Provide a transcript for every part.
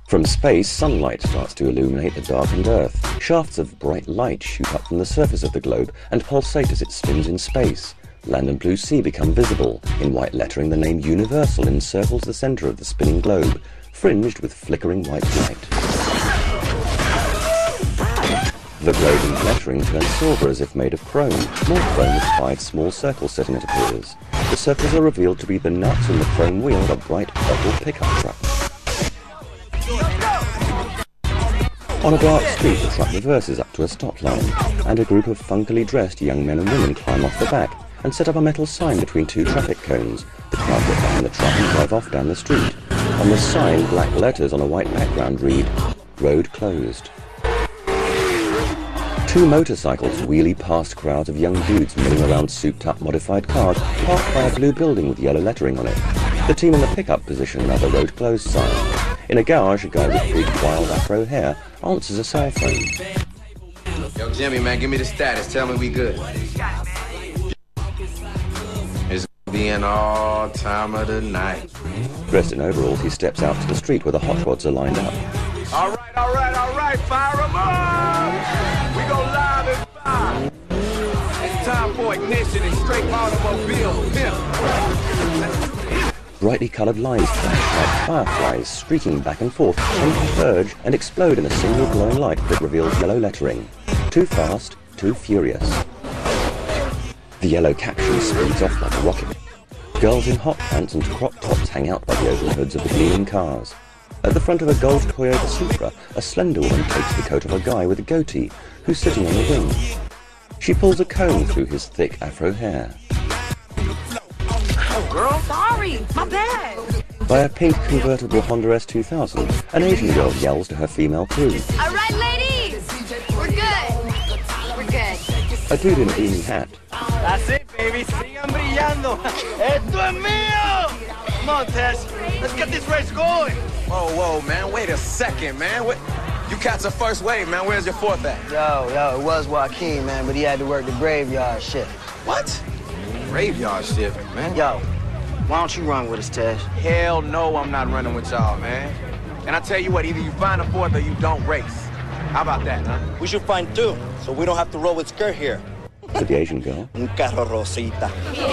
From space, sunlight starts to illuminate the darkened Earth. Shafts of bright light shoot up from the surface of the globe and pulsate as it spins in space. Land and blue sea become visible. In white lettering, the name Universal encircles the center of the spinning globe, fringed with flickering white light. The globe in lettering turns silver as if made of chrome. More chrome with 5 small circles set in it appears. The circles are revealed to be the nuts and the chrome wheel of a bright purple pickup truck. On a dark street, the truck reverses up to a stop line, and a group of funkily dressed young men and women climb off the back and set up a metal sign between 2 traffic cones. The crowd get behind the truck and drive off down the street. On the sign, black letters on a white background read, "Road closed." 2 motorcycles wheelie past crowds of young dudes milling around souped-up modified cars parked by a blue building with yellow lettering on it. The team in the pickup position another "Road closed" sign. In a garage, a guy with big, wild afro hair answers a cell phone. Yo, Jimmy, man, give me the status. Tell me we good. It's gonna be an all time of the night. Dressed in overalls, he steps out to the street where the hot rods are lined up. All right, fire 'em up! We go live and fire. It's time for ignition and straight automobile pimp. Brightly coloured lights flash like fireflies, streaking back and forth, and converge and explode in a single glowing light that reveals yellow lettering. Too fast, too furious. The yellow caption speeds off like a rocket. Girls in hot pants and crop tops hang out by the open hoods of the gleaming cars. At the front of a gold Toyota Supra, a slender woman takes the coat of a guy with a goatee, who's sitting on the wing. She pulls a comb through his thick afro hair. Oh, girl, sorry, my bad. By a pink convertible Honda S2000, an Asian girl yells to her female crew. All right, ladies, we're good. We're good. A dude in a beanie hat. That's it, baby. Sigan brillando. Esto es mío. Come on, Tess. Let's get this race going. Whoa, man. Wait a second, man. What? You cats are first wave, man. Where's your 4th at? Yo, it was Joaquin, man, but he had to work the graveyard shift. What? Graveyard shift, man. Yo, why don't you run with us, Tess? Hell no, I'm not running with y'all, man. And I tell you what, either you find a 4th or you don't race. How about that, huh? We should find 2, so we don't have to roll with skirt here. Said the Asian girl. Un carro rosita.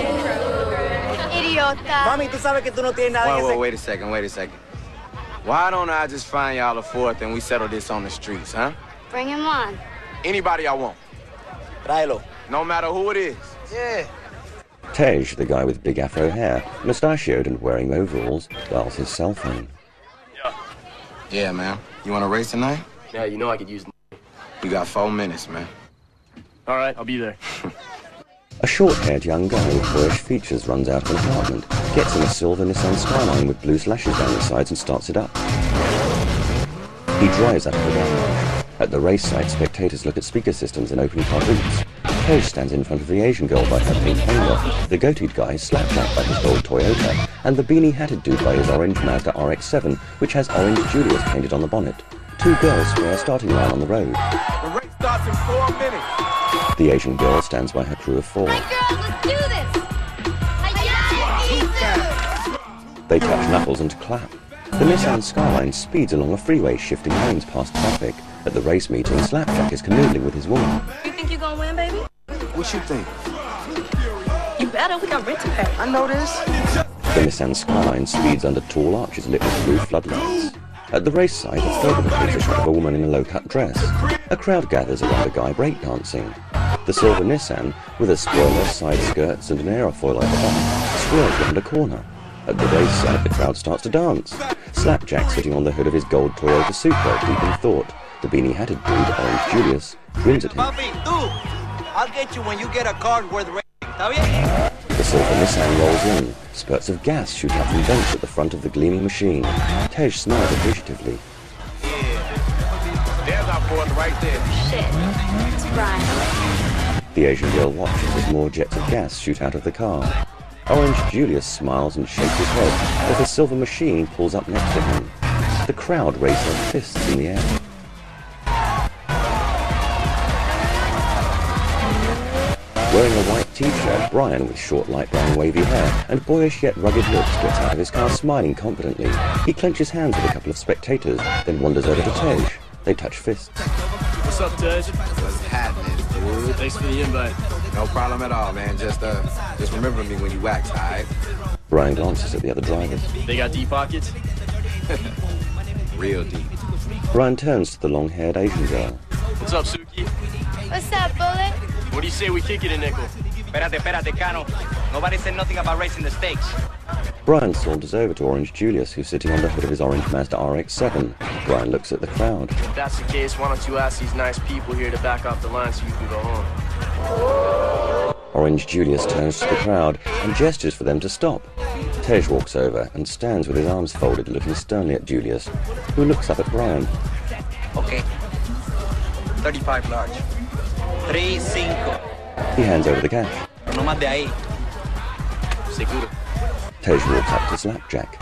Idiota. Mami, tú sabes que tú no tienes nada en Whoa, ese... wait a second. Why don't I just find y'all a 4th and we settle this on the streets, huh? Bring him on. Anybody I want. Tráelo. No matter who it is. Yeah. Tej, the guy with big afro hair, mustachioed and wearing overalls, dials his cell phone. Yeah, man. You want to race tonight? Yeah, you know I could use... You got 4 minutes, man. All right, I'll be there. A short-haired young guy with boyish features runs out of an apartment, gets in a silver Nissan Skyline with blue slashes down the sides and starts it up. He drives out of the garage. At the race site, spectators look at speaker systems and open car boots. Tej stands in front of the Asian girl by her pink Honda, the goateed guy slapjack by his gold Toyota, and the beanie-hatted dude by his orange Mazda RX-7, which has Orange Julius painted on the bonnet. 2 girls square a starting line on the road. The race starts in 4 minutes. The Asian girl stands by her crew of 4. Hey, girls, let's do this. Hi-ya, They touch knuckles and clap. The Nissan Skyline speeds along a freeway, shifting lanes past traffic. At the race meeting, Slapjack is canoodling with his woman. You think you're gonna win, baby? What you think? You better. We got rent to pay. I know this. The Nissan Skyline speeds under tall arches lit with blue floodlights. At the race site, a photographer takes a shot of a woman in a low-cut dress. A crowd gathers around a guy breakdancing. The silver Nissan, with a spoiler, side skirts, and an aerofoil at the back, swerves round a corner. At the race site, the crowd starts to dance. Slapjack, sitting on the hood of his gold Toyota Supra, deep in thought. The beanie-hatted dude, Orange Julius, grins at him. Papi, tú. I'll get you when you get a car worth racing. ¿Está bien? The silver Nissan rolls in. Spurts of gas shoot up from vents at the front of the gleaming machine. Tej smiles appreciatively. Yeah. There's our 4th right there. Shit. It's Brian. The Asian girl watches as more jets of gas shoot out of the car. Orange Julius smiles and shakes his head as the silver machine pulls up next to him. The crowd raise their fists in the air. Wearing a white t-shirt, Brian, with short light brown wavy hair and boyish yet rugged looks, gets out of his car smiling confidently. He clenches hands with a couple of spectators, then wanders over to Tej. They touch fists. What's up, Tej? What's happening, dude? Thanks for the invite. No problem at all, man. Just remember me when you wax, all right? Brian glances at the other drivers. They got deep pockets? Real deep. Brian turns to the long-haired Asian girl. What's up, Suki? What's up, Bullet? What do you say we kick it in Nickel? Espérate, Cano. Nobody said nothing about raising the stakes. Brian saunters over to Orange Julius, who's sitting on the hood of his orange Mazda RX-7. Brian looks at the crowd. If that's the case, why don't you ask these nice people here to back off the line so you can go home? Orange Julius turns to the crowd and gestures for them to stop. Tej walks over and stands with his arms folded, looking sternly at Julius, who looks up at Brian. Okay. 35 large. 3-5. He hands over the cash. No más de ahí. Seguro. Tej walks up to Slapjack.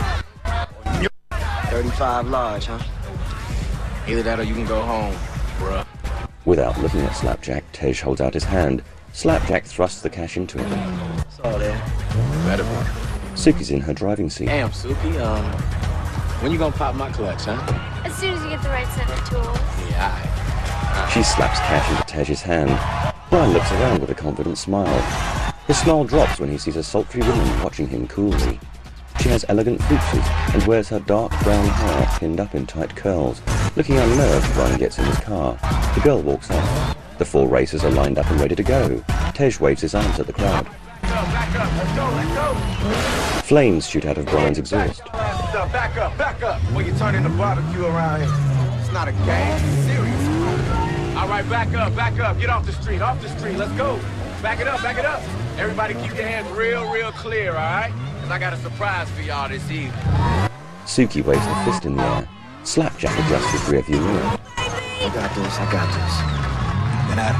35 large, huh? Either that or you can go home, bruh. Without looking at Slapjack, Tej holds out his hand. Slapjack thrusts the cash into it. It's all there. Better be. Suki's in her driving seat. Damn, Suki, when you gonna pop my clutch, huh? As soon as you get the right set of tools. Yeah, all right. She slaps cash into Tej's hand. Brian looks around with a confident smile. His smile drops when he sees a sultry woman watching him coolly. She has elegant features and wears her dark brown hair pinned up in tight curls. Looking unnerved, Brian gets in his car. The girl walks up. The 4 racers are lined up and ready to go. Tej waves his arms at the crowd. Back up, let's go. Flames shoot out of Brian's exhaust. Back up. When you turn in the barbecue around here, it's not a game, it's serious. All right, back up. Get off the street, let's go. Back it up. Everybody keep your hands real clear, all right? Because I got a surprise for y'all this evening. Suki waves her fist in the air. Slapjack adjusts his rearview mirror. I got this. Get at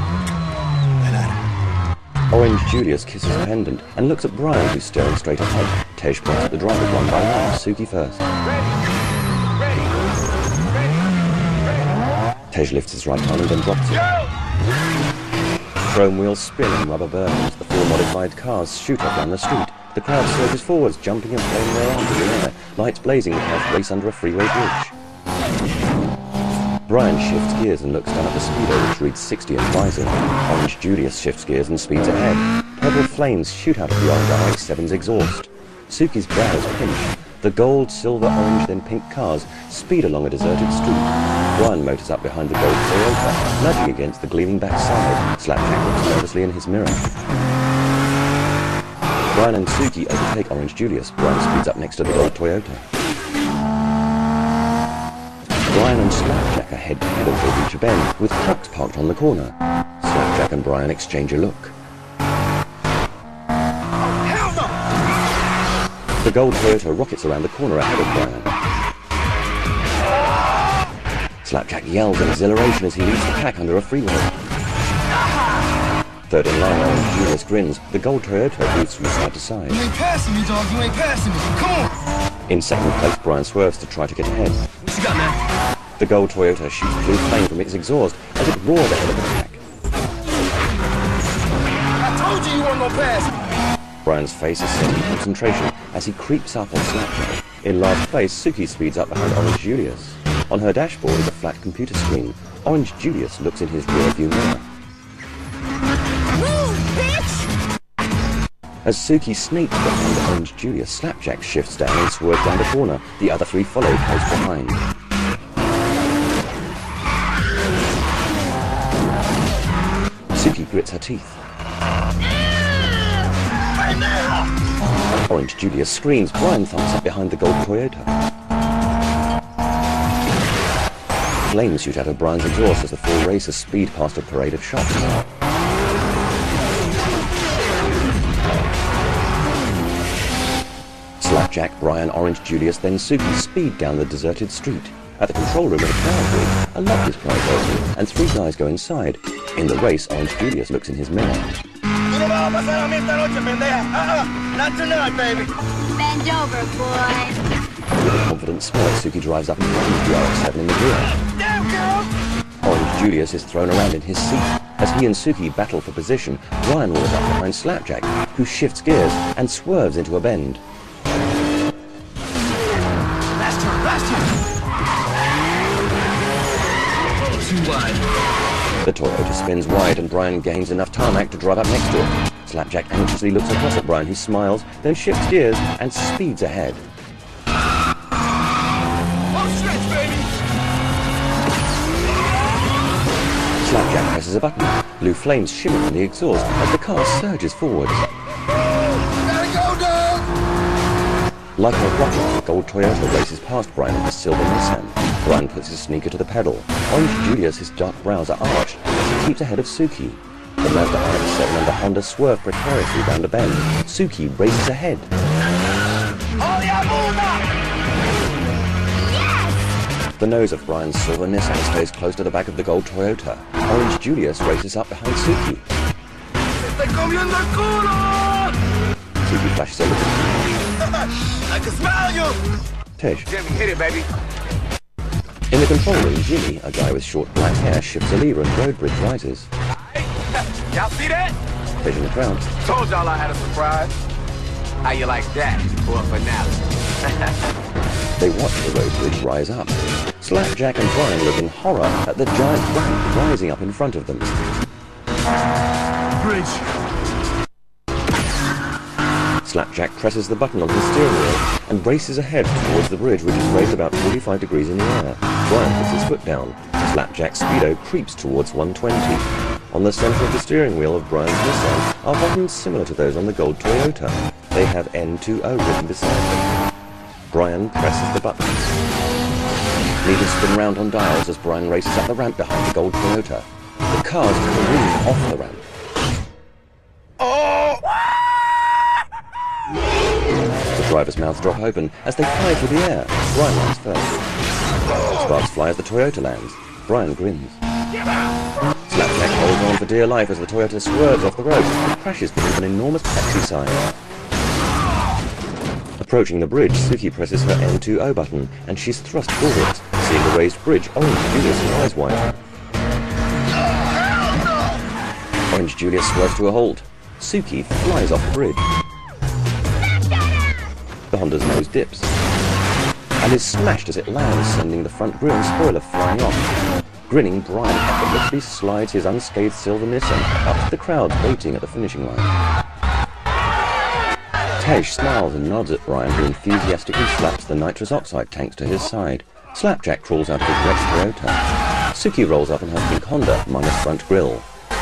him. Orange Julius kisses a pendant and looks at Brian, who's staring straight ahead. Tej points at the drivers one by one. Suki first. Ready. Tej lifts his right arm and then drops it. Chrome wheels spin and rubber burns. The 4 modified cars shoot off down the street. The crowd surges forwards, jumping and flailing their arms in the air. Lights blazing, the cars race under a freeway bridge. Brian shifts gears and looks down at the speedo, which reads 60 and rising. Orange Julius shifts gears and speeds ahead. Purple flames shoot out of the orange RX-7's exhaust. Suki's brows pinch. The gold, silver, orange, then pink cars speed along a deserted street. Brian motors up behind the gold Toyota, nudging against the gleaming backside. Slapjack looks nervously in his mirror. Brian and Suki overtake Orange Julius. Brian speeds up next to the gold Toyota. Brian and Slapjack are head-to-head as they reach a bend, with trucks parked on the corner. Slapjack and Brian exchange a look. The gold Toyota rockets around the corner ahead of Brian. Slapjack yells in exhilaration as he leads the pack under a freeway. Third in line, Orange Julius grins. The gold Toyota moves from side to side. You ain't passing me, dog. You ain't passing me. Come on. In second place, Brian swerves to try to get ahead. What you got, man? The gold Toyota shoots blue flame from its exhaust as it roars ahead of the pack. I told you weren't gonna pass. Brian's face is set in concentration as he creeps up on Slapjack. In last place, Suki speeds up behind Orange Julius. On her dashboard is a flat computer screen. Orange Julius looks in his rearview mirror. Move, bitch! As Suki sneaks behind Orange Julius, Slapjack shifts down and swerves down the corner. The other 3 follow close behind. Suki grits her teeth. Orange Julius screams. Brian thumps up behind the gold Toyota. Flames shoot out of Brian's exhaust as the 4 racers speed past a parade of shots. Slapjack, Brian, Orange Julius, then Suki speed down the deserted street. At the control room of the crowd bridge, a lock is pried open, and 3 guys go inside. In the race, Orange Julius looks in his mirror. Not tonight, baby. Bend over, boy. With a confident smirk, Suki drives up and finds the RX-7 in the rear. Damn, girl. Orange Julius is thrown around in his seat. As he and Suki battle for position, Brian rolls up behind Slapjack, who shifts gears and swerves into a bend. Last turn. Too wide. The Toyota spins wide and Brian gains enough tarmac to drive up next to it. Slapjack anxiously looks across at Brian, who smiles, then shifts gears and speeds ahead. Slapjack presses a button. Blue flames shimmer from the exhaust as the car surges forward. Like a rocket, the gold Toyota races past Brian in his silver Nissan. Brian puts his sneaker to the pedal. Orange Julius, his dark brows are arched as he keeps ahead of Suki. The Mazda RX-7 and the Honda swerve precariously round a bend. Suki races ahead. The nose of Brian's silver Nissan stays close to the back of the gold Toyota. Orange Julius races up behind Suki. Suki flashes a look at I can smell you! Tej. Jimmy, hit it, baby. In the control room, Jimmy, a guy with short black hair, shifts a lever and road bridge rises. Y'all see that? Tej in the crowd. Told y'all I had a surprise. How you like that for a finale? They watch the road bridge rise up. Slapjack and Brian look in horror at the giant ramp rising up in front of them. Bridge. Slapjack presses the button on his steering wheel and races ahead towards the bridge, which is raised about 45 degrees in the air. Brian puts his foot down. Slapjack's speedo creeps towards 120. On the center of the steering wheel of Brian's Nissan are buttons similar to those on the gold Toyota. They have N20 written beside them. Brian presses the buttons. Meters spin round on dials as Brian races up the ramp behind the gold Toyota. The cars careen off the ramp. The driver's mouths drop open as they fly through the air. Brian lands first. Sparks fly as the Toyota lands. Brian grins. Slapjack holds on for dear life as the Toyota swerves off the road and crashes beneath an enormous Pepsi sign. Approaching the bridge, Suki presses her N20 button and she's thrust forwards. Seeing the raised bridge, Orange Julius' eyes widen. Orange Julius swerves to a halt. Suki flies off the bridge. The Honda's nose dips and is smashed as it lands, sending the front grille and spoiler flying off. Grinning, Brian effortlessly slides his unscathed silver Nissan up to the crowd waiting at the finishing line. Tej smiles and nods at Brian, who enthusiastically slaps the nitrous oxide tanks to his side. Slapjack crawls out of his wrecked Toyota. Suki rolls up in her pink Honda, minus front grille.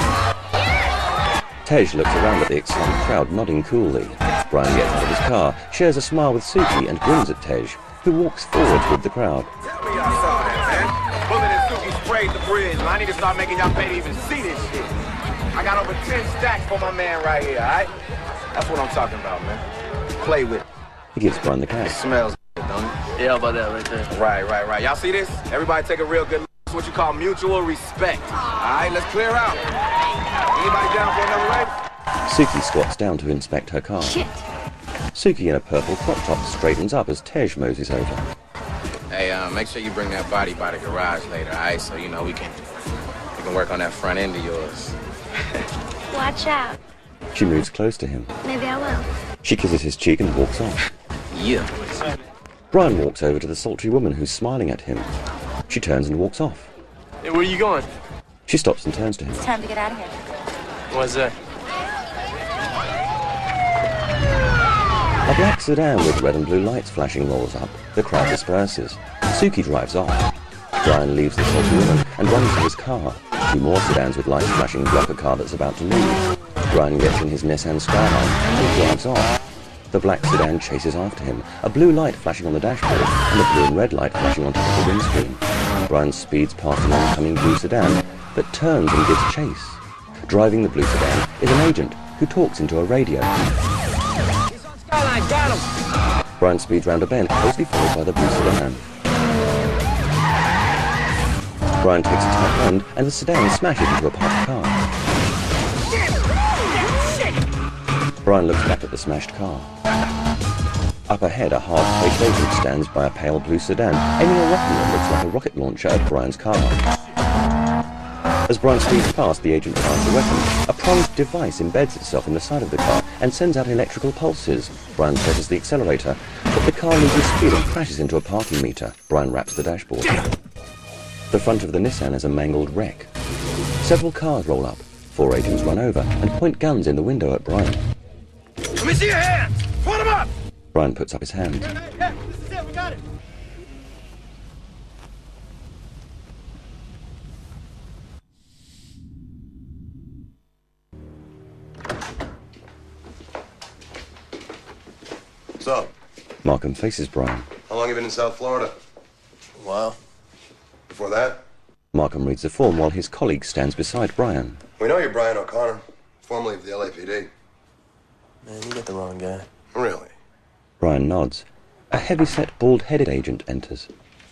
Tej looks around at the excited crowd, nodding coolly. Brian gets out of his car, shares a smile with Suki, and grins at Tej, who walks forwards with the crowd. Tell me y'all saw that, man. Bullet and Suki sprayed the bridge, man. I need to start making y'all pay to even see this shit. I got over 10 stacks for my man right here, alright? That's what I'm talking about, man. Play with it. He gives Brian the It cash. smells good, don't it? Yeah, about that right there. Right. Y'all see this? Everybody take a real good look. It's what you call mutual respect. Alright, let's clear out. Anybody down for another race? Suki squats down to inspect her car. Shit. Suki in a purple crop top straightens up as Tej moses over. Hey, make sure you bring that body by the garage later, all right? So, you know, we can work on that front end of yours. Watch out. She moves close to him. Maybe I will. She kisses his cheek and walks off. Yeah. Brian walks over to the sultry woman who's smiling at him. She turns and walks off. Hey, where are you going? She stops and turns to him. It's time to get out of here. What's that? A black sedan with red and blue lights flashing rolls up. The crowd disperses. Suki drives off. Brian leaves the sultry woman and runs to his car. Two more sedans with lights flashing block a car that's about to move. Brian gets in his Nissan Skyline and drives off. The black sedan chases after him, a blue light flashing on the dashboard and a blue and red light flashing on top of the windscreen. Brian speeds past an oncoming blue sedan, but turns and gives chase. Driving the blue sedan is an agent who talks into a radio. Skyline, got him. Brian speeds round a bend, closely followed by the blue sedan. Brian takes a tight end and the sedan smashes into a parked car. Brian looks back at the smashed car. Up ahead, a hard-faced agent stands by a pale blue sedan, aiming a weapon that looks like a rocket launcher at Brian's car. As Brian speeds past, the agent fires the weapon. A pronged device embeds itself in the side of the car and sends out electrical pulses. Brian presses the accelerator, but the car loses speed and crashes into a parking meter. Brian wraps the dashboard. The front of the Nissan is a mangled wreck. Several cars roll up. 4 agents run over and point guns in the window at Brian. Let me see your hands! Put them up! Brian puts up his hand. Yeah, this is it, we got it. What's up? Markham faces Brian. How long have you been in South Florida? A while. Before that? Markham reads the form while his colleague stands beside Brian. We know you're Brian O'Connor, formerly of the LAPD. Man, you got the wrong guy. Really? Brian nods. A heavy-set, bald-headed agent enters.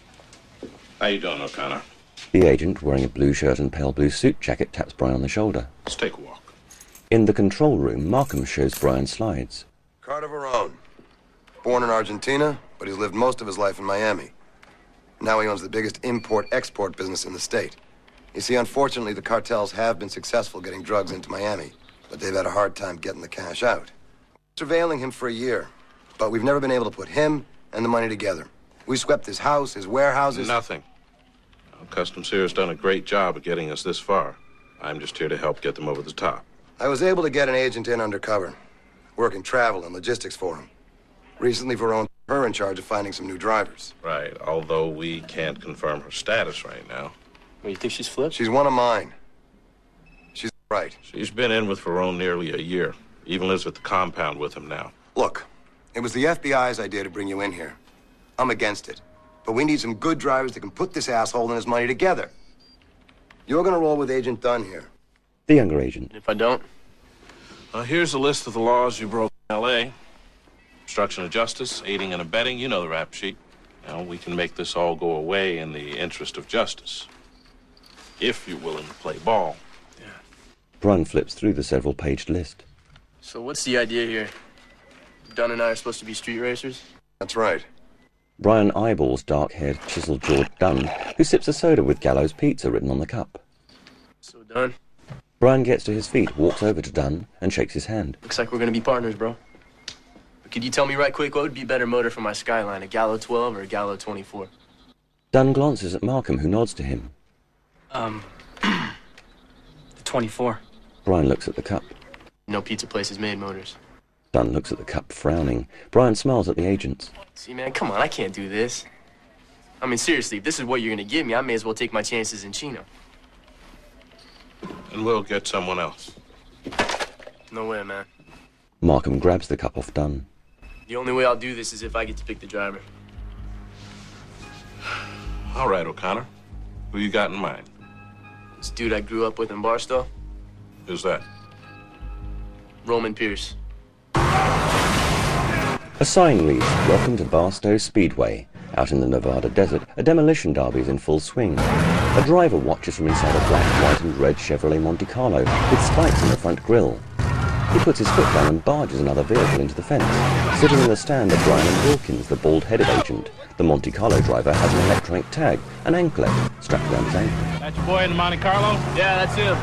How you doing, O'Connor? The agent, wearing a blue shirt and pale blue suit jacket, taps Brian on the shoulder. Let's take a walk. In the control room, Markham shows Brian slides. Carter Verone. Born in Argentina, but he's lived most of his life in Miami. Now he owns the biggest import-export business in the state. You see, unfortunately, the cartels have been successful getting drugs into Miami, but they've had a hard time getting the cash out. We're surveilling him for a year, but we've never been able to put him and the money together. We swept his house, his warehouses... Nothing. Customs here has done a great job of getting us this far. I'm just here to help get them over the top. I was able to get an agent in undercover, working travel and logistics for him. Recently, Verone put her in charge of finding some new drivers. Right, although we can't confirm her status right now. Well, you think she's flipped? She's one of mine. She's right. She's been in with Verone nearly a year. Even lives at the compound with him now. Look, it was the FBI's idea to bring you in here. I'm against it. But we need some good drivers that can put this asshole and his money together. You're gonna roll with Agent Dunn here. The younger agent. And if I don't? Here's a list of the laws you broke in L.A. Obstruction of justice, aiding and abetting, you know the rap sheet. Now, we can make this all go away in the interest of justice. If you're willing to play ball. Yeah. Brian flips through the several-paged list. So what's the idea here? Dunn and I are supposed to be street racers? That's right. Brian eyeballs dark-haired, chisel-jawed Dunn, who sips a soda with Gallows Pizza written on the cup. So Dunn? Brian gets to his feet, walks over to Dunn, and shakes his hand. Looks like we're gonna be partners, bro. But could you tell me right quick, what would be a better motor for my Skyline, a Gallo 12 or a Gallo 24? Dunn glances at Markham, who nods to him. The 24. Brian looks at the cup. No pizza places made motors. Dunn looks at the cup, frowning. Brian smiles at the agents. See, man, come on, I can't do this. I mean, seriously, if this is what you're gonna give me, I may as well take my chances in Chino. And we'll get someone else. No way, man. Markham grabs the cup off Dunn. The only way I'll do this is if I get to pick the driver. All right, O'Connor. Who you got in mind? This dude I grew up with in Barstow. Who's that? Roman Pierce. A sign reads, "Welcome to Barstow Speedway." Out in the Nevada desert, a demolition derby is in full swing. A driver watches from inside a black, white and red Chevrolet Monte Carlo with spikes in the front grille. He puts his foot down and barges another vehicle into the fence. Sitting in the stand are Brian and Wilkins, the bald-headed agent. The Monte Carlo driver has an electronic tag, an anklet, strapped around his ankle. That's your boy in the Monte Carlo? Yeah, that's him.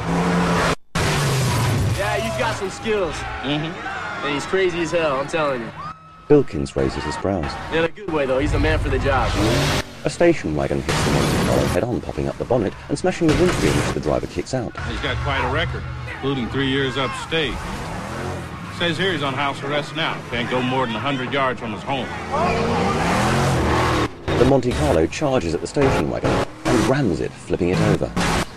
Yeah, he's got some skills. Mm-hmm. And he's crazy as hell, I'm telling you. Wilkins raises his brows. In a good way, though. He's the man for the job. A station wagon hits the Monte Carlo head-on, popping up the bonnet and smashing the windscreen, which the driver kicks out. He's got quite a record, including 3 years upstate. Says here he's on house arrest now. Can't go more than 100 yards from his home. The Monte Carlo charges at the station wagon and rams it, flipping it over.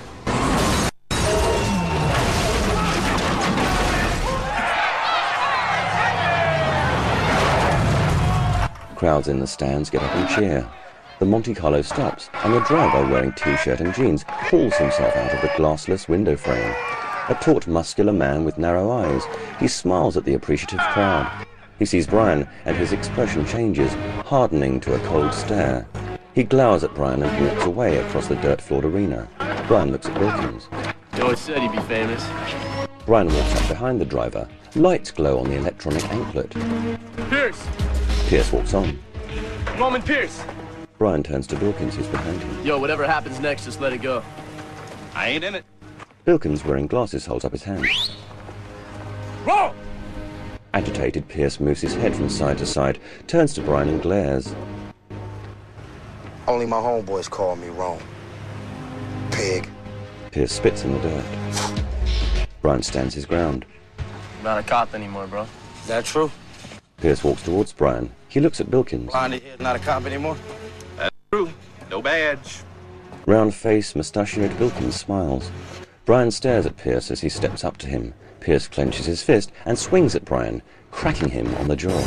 Crowds in the stands get up and cheer. The Monte Carlo stops, and the driver, wearing t-shirt and jeans, hauls himself out of the glassless window frame. A taut, muscular man with narrow eyes. He smiles at the appreciative crowd. He sees Brian, and his expression changes, hardening to a cold stare. He glowers at Brian and walks away across the dirt-floored arena. Brian looks at Wilkins. You always said he'd be famous. Brian walks up behind the driver. Lights glow on the electronic anklet. Pierce! Pierce walks on. Roman Pierce! Brian turns to Wilkins, who's behind him. Yo, whatever happens next, just let it go. I ain't in it. Bilkins, wearing glasses, holds up his hand. Wrong! Agitated, Pierce moves his head from side to side, turns to Brian and glares. Only my homeboys call me wrong. Pig. Pierce spits in the dirt. Brian stands his ground. Not a cop anymore, bro. Is that true? Pierce walks towards Brian. He looks at Bilkins. Blondie here, not a cop anymore? That's true. No badge. Round face, mustachioed Bilkins smiles. Brian stares at Pierce as he steps up to him. Pierce clenches his fist and swings at Brian, cracking him on the jaw.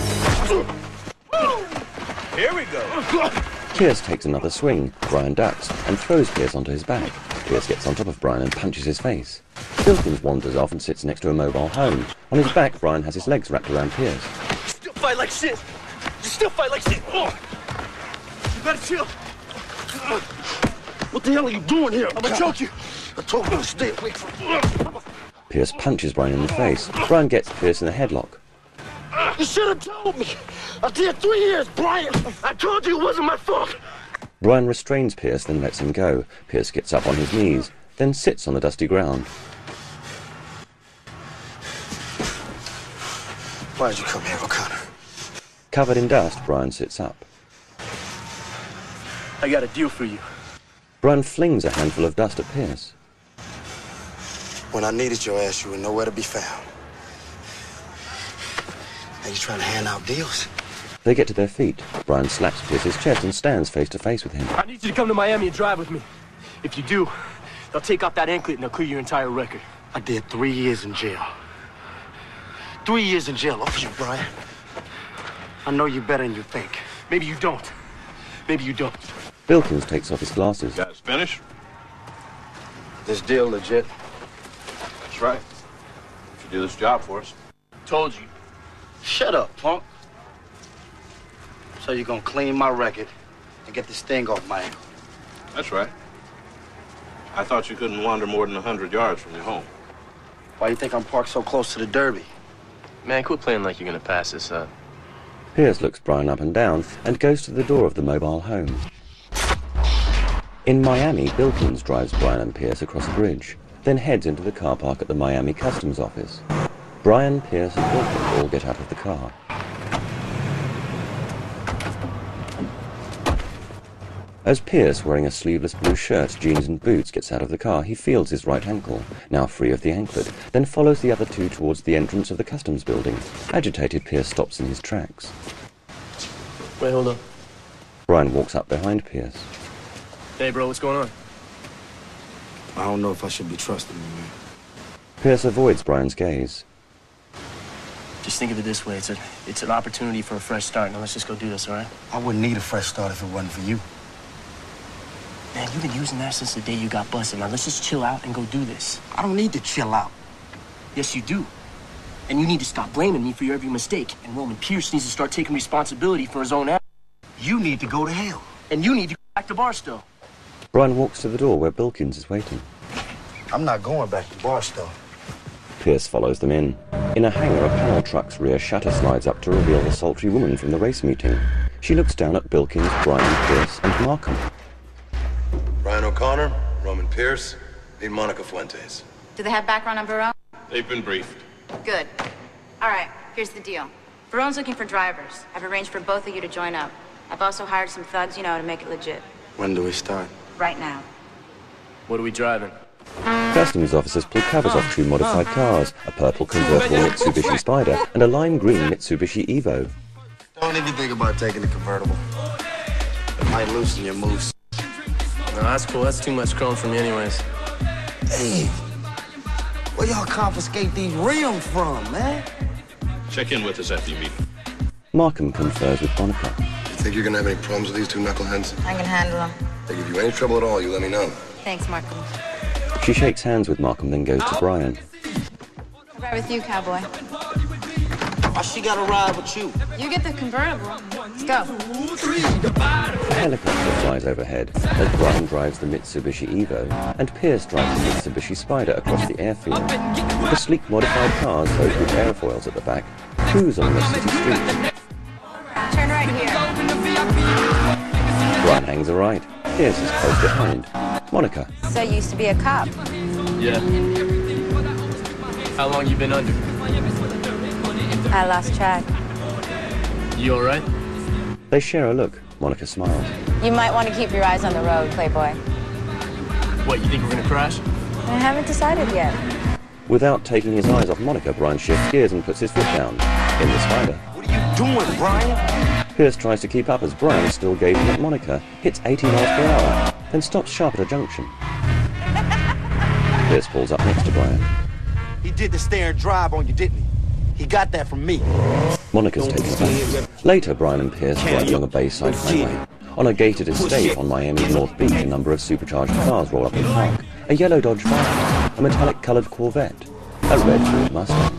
Here we go. Pierce takes another swing. Brian ducks and throws Pierce onto his back. Pierce gets on top of Brian and punches his face. Bilkins wanders off and sits next to a mobile home. On his back, Brian has his legs wrapped around Pierce. You still fight like shit. You still fight like shit. Oh. You better chill. What the hell are you doing here? I'm gonna choke you. I told you to stay away from. Pierce punches Brian in the face. Brian gets Pierce in a headlock. You should have told me. I did 3 years, Brian. I told you it wasn't my fault. Brian restrains Pierce, then lets him go. Pierce gets up on his knees, then sits on the dusty ground. Why'd you come here, O'Connor? Covered in dust, Brian sits up. I got a deal for you. Brian flings a handful of dust at Pierce. When I needed your ass, you were nowhere to be found. Now you trying to hand out deals? They get to their feet. Brian slaps Pierce's chest and stands face to face with him. I need you to come to Miami and drive with me. If you do, they'll take off that anklet and they'll clear your entire record. I did 3 years in jail. 3 years in jail off you, Brian. I know you better than you think. Maybe you don't. Maybe you don't. Bilkins takes off his glasses. Guys, finish? This deal legit? That's right. If you do this job for us. Told you. Shut up, punk. So you're gonna clean my record and get this thing off my ankle? That's right. I thought you couldn't wander more than 100 yards from your home. Why you think I'm parked so close to the Derby? Man, quit playing like you're gonna pass this up. Pierce looks Brian up and down and goes to the door of the mobile home. In Miami, Bilkins drives Brian and Pierce across a bridge, then heads into the car park at the Miami Customs Office. Brian, Pierce, and Bilkins all get out of the car. As Pierce, wearing a sleeveless blue shirt, jeans and boots, gets out of the car, he feels his right ankle, now free of the anklet, then follows the other two towards the entrance of the customs building. Agitated, Pierce stops in his tracks. Wait, hold on. Brian walks up behind Pierce. Hey, bro, what's going on? I don't know if I should be trusting you, man. Pierce avoids Brian's gaze. Just think of it this way. It's an opportunity for a fresh start. Now let's just go do this, all right? I wouldn't need a fresh start if it wasn't for you. Man, you've been using that since the day you got busted. Now let's just chill out and go do this. I don't need to chill out. Yes, you do. And you need to stop blaming me for your every mistake. And Roman Pierce needs to start taking responsibility for his own actions. You need to go to hell. And you need to go back to Barstow. Brian walks to the door where Bilkins is waiting. I'm not going back to Barstow. Pierce follows them in. In a hangar, a panel truck's rear shutter slides up to reveal the sultry woman from the race meeting. She looks down at Bilkins, Brian, Pierce, and Markham. Brian O'Connor, Roman Pierce, need Monica Fuentes. Do they have background on Verone? They've been briefed. Good. All right, here's the deal. Verone's looking for drivers. I've arranged for both of you to join up. I've also hired some thugs, you know, to make it legit. When do we start? Right now. What are we driving? Customs officers pull covers off two modified cars, a purple convertible Mitsubishi Spider and a lime green Mitsubishi Evo. Don't even think about taking the convertible. It might loosen your moves. No, that's cool. That's too much chrome for me anyways. Hey, where y'all confiscate these rims from, man? Check in with us after you meet them. Markham confers with Monica. You think you're gonna have any problems with these two knuckleheads? I can handle them. If they give you any trouble at all, you let me know. Thanks, Markham. She shakes hands with Markham, then goes to Brian. I'll ride with you, cowboy. Why she gotta ride with you? You get the convertible. Let's go. A helicopter flies overhead as Brian drives the Mitsubishi Evo and Pierce drives the Mitsubishi Spider across the airfield. The sleek modified cars loaded with airfoils at the back cruise on the city streets. Turn right here. Brian hangs a right. Pierce is close behind. Monica. So you used to be a cop. Yeah. How long you been under? I lost track. You all right? They share a look. Monica smiles. You might want to keep your eyes on the road, Playboy. What, you think we're gonna crash? I haven't decided yet. Without taking his eyes off Monica, Brian shifts gears and puts his foot down. In the Spider. What are you doing, Brian? Pierce tries to keep up as Brian, still gazing at Monica, hits 80 miles per hour, then stops sharp at a junction. Pierce pulls up next to Brian. He did the stare and drive on you, didn't he? He got that from me. Monica's taken aback. Later, Brian and Pierce drive along a Bayside highway. On a gated estate on Miami's North Beach, a number of supercharged cars roll up and park. A yellow Dodge Viper, a metallic-coloured Corvette, a red Ford Mustang.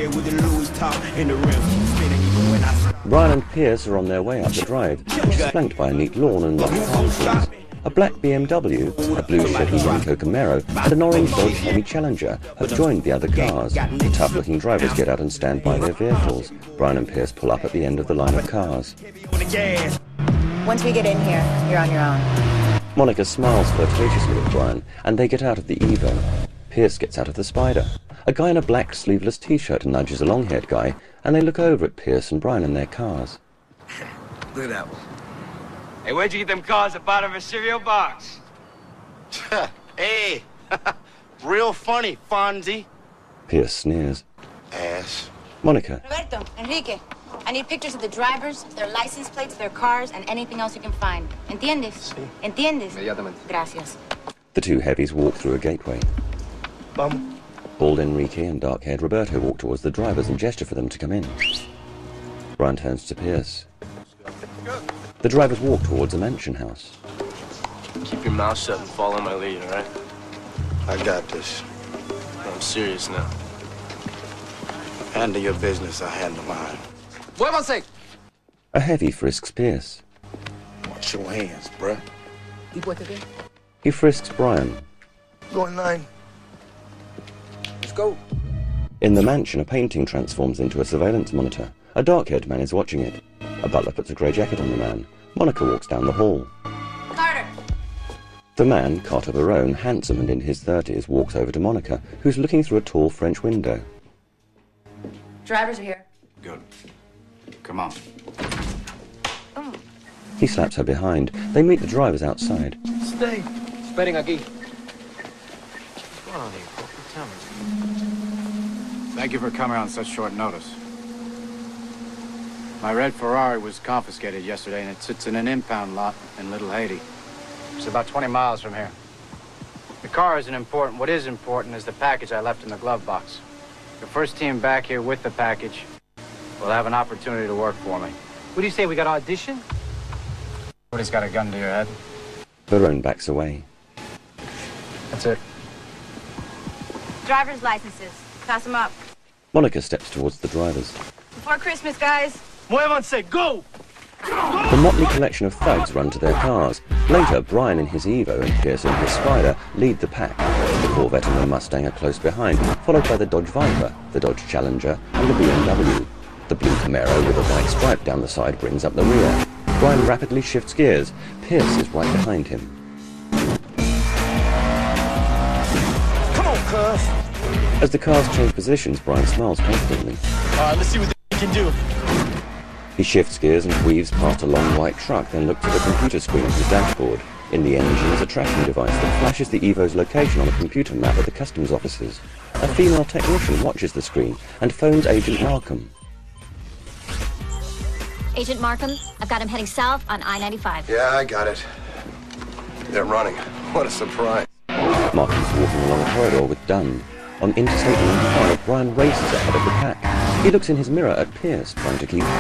Brian and Pierce are on their way up the drive, which is flanked by a neat lawn and lush palm trees. A black BMW, a blue Chevy Yenko Camaro, and an orange Dodge Hemi Challenger have joined the other cars. The tough-looking drivers get out and stand by their vehicles. Brian and Pierce pull up at the end of the line of cars. Once we get in here, you're on your own. Monica smiles flirtatiously at Brian, and they get out of the Evo. Pierce gets out of the Spider. A guy in a black sleeveless t-shirt nudges a long-haired guy, and they look over at Pierce and Brian in their cars. Look at that one. Hey, where'd you get them cars up out of a cereal box? Hey, real funny, Fonzie. Pierce sneers. Ass. Monica. Roberto, Enrique, I need pictures of the drivers, their license plates, their cars, and anything else you can find. ¿Entiendes? Sí. ¿Entiendes? Inmediatamente. Gracias. The two heavies walk through a gateway. Vamos. Bald Enrique and dark-haired Roberto walk towards the drivers and gesture for them to come in. Brian turns to Pierce. The drivers walk towards a mansion house. Keep your mouth shut and follow my lead, all right? I got this. I'm serious now. Handle your business, I handle mine. Muévanse! A heavy frisks Pierce. Watch your hands, bruh. He frisks Brian. Go in line. Let's go. In the mansion, a painting transforms into a surveillance monitor. A dark-haired man is watching it. A butler puts a grey jacket on the man. Monica walks down the hall. Carter! The man, Carter Barone, handsome and in his 30s, walks over to Monica, who's looking through a tall French window. Drivers are here. Good. Come on. Oh. He slaps her behind. They meet the drivers outside. Stay. Esperen aquí. Thank you for coming on such short notice. My red Ferrari was confiscated yesterday, and it sits in an impound lot in Little Haiti. It's about 20 miles from here. The car isn't important. What is important is the package I left in the glove box. The first team back here with the package will have an opportunity to work for me. What do you say, we got audition? Somebody's got a gun to your head. Barone backs away. That's it. Driver's licenses. Pass them up. Monica steps towards the drivers. Before Christmas, guys. Muévanse, go! The motley collection of thugs run to their cars. Later, Brian in his Evo and Pierce in his Spider lead the pack. The Corvette and the Mustang are close behind, followed by the Dodge Viper, the Dodge Challenger, and the BMW. The blue Camaro with a white stripe down the side brings up the rear. Brian rapidly shifts gears. Pierce is right behind him. Come on, cuz. As the cars change positions, Brian smiles confidently. All right, let's see what they can do. He shifts gears and weaves past a long white truck, then looks at the computer screen of his dashboard. In the engine is a tracking device that flashes the Evo's location on a computer map at the customs offices. A female technician watches the screen and phones Agent Markham. Agent Markham, I've got him heading south on I-95. Yeah, I got it. They're running. What a surprise. Markham's walking along a corridor with Dunn. On Interstate 95, Brian races ahead of the pack. He looks in his mirror at Pierce, trying to keep...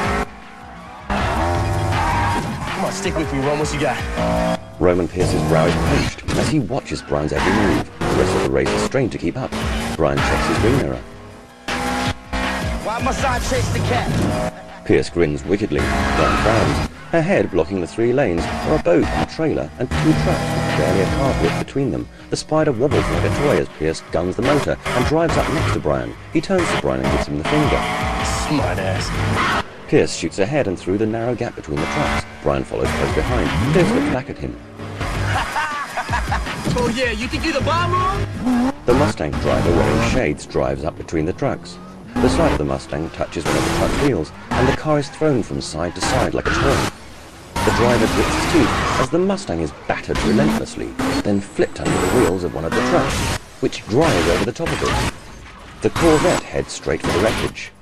Come on, stick with me, Ron. What you got? Roman Pierce's brow is pinched as he watches Brian's every move. The rest of the race is strained to keep up. Brian checks his rear mirror. Why must I chase the cat? Pierce grins wickedly. Brian frowns. Ahead, blocking the three lanes, are a boat and a trailer and two trucks with barely a car width between them. The Spider wobbles like a toy as Pierce guns the motor and drives up next to Brian. He turns to Brian and gives him the finger. Smart ass. Pierce shoots ahead and through the narrow gap between the trucks. Brian follows close behind. Pierce looks back at him. Oh yeah, you think you're the bomb, Ron? The Mustang driver wearing shades drives up between the trucks. The side of the Mustang touches one of the truck's wheels, and the car is thrown from side to side like a toy. The driver grits his teeth as the Mustang is battered relentlessly, then flipped under the wheels of one of the trucks, which drives over the top of it. The Corvette heads straight for the wreckage.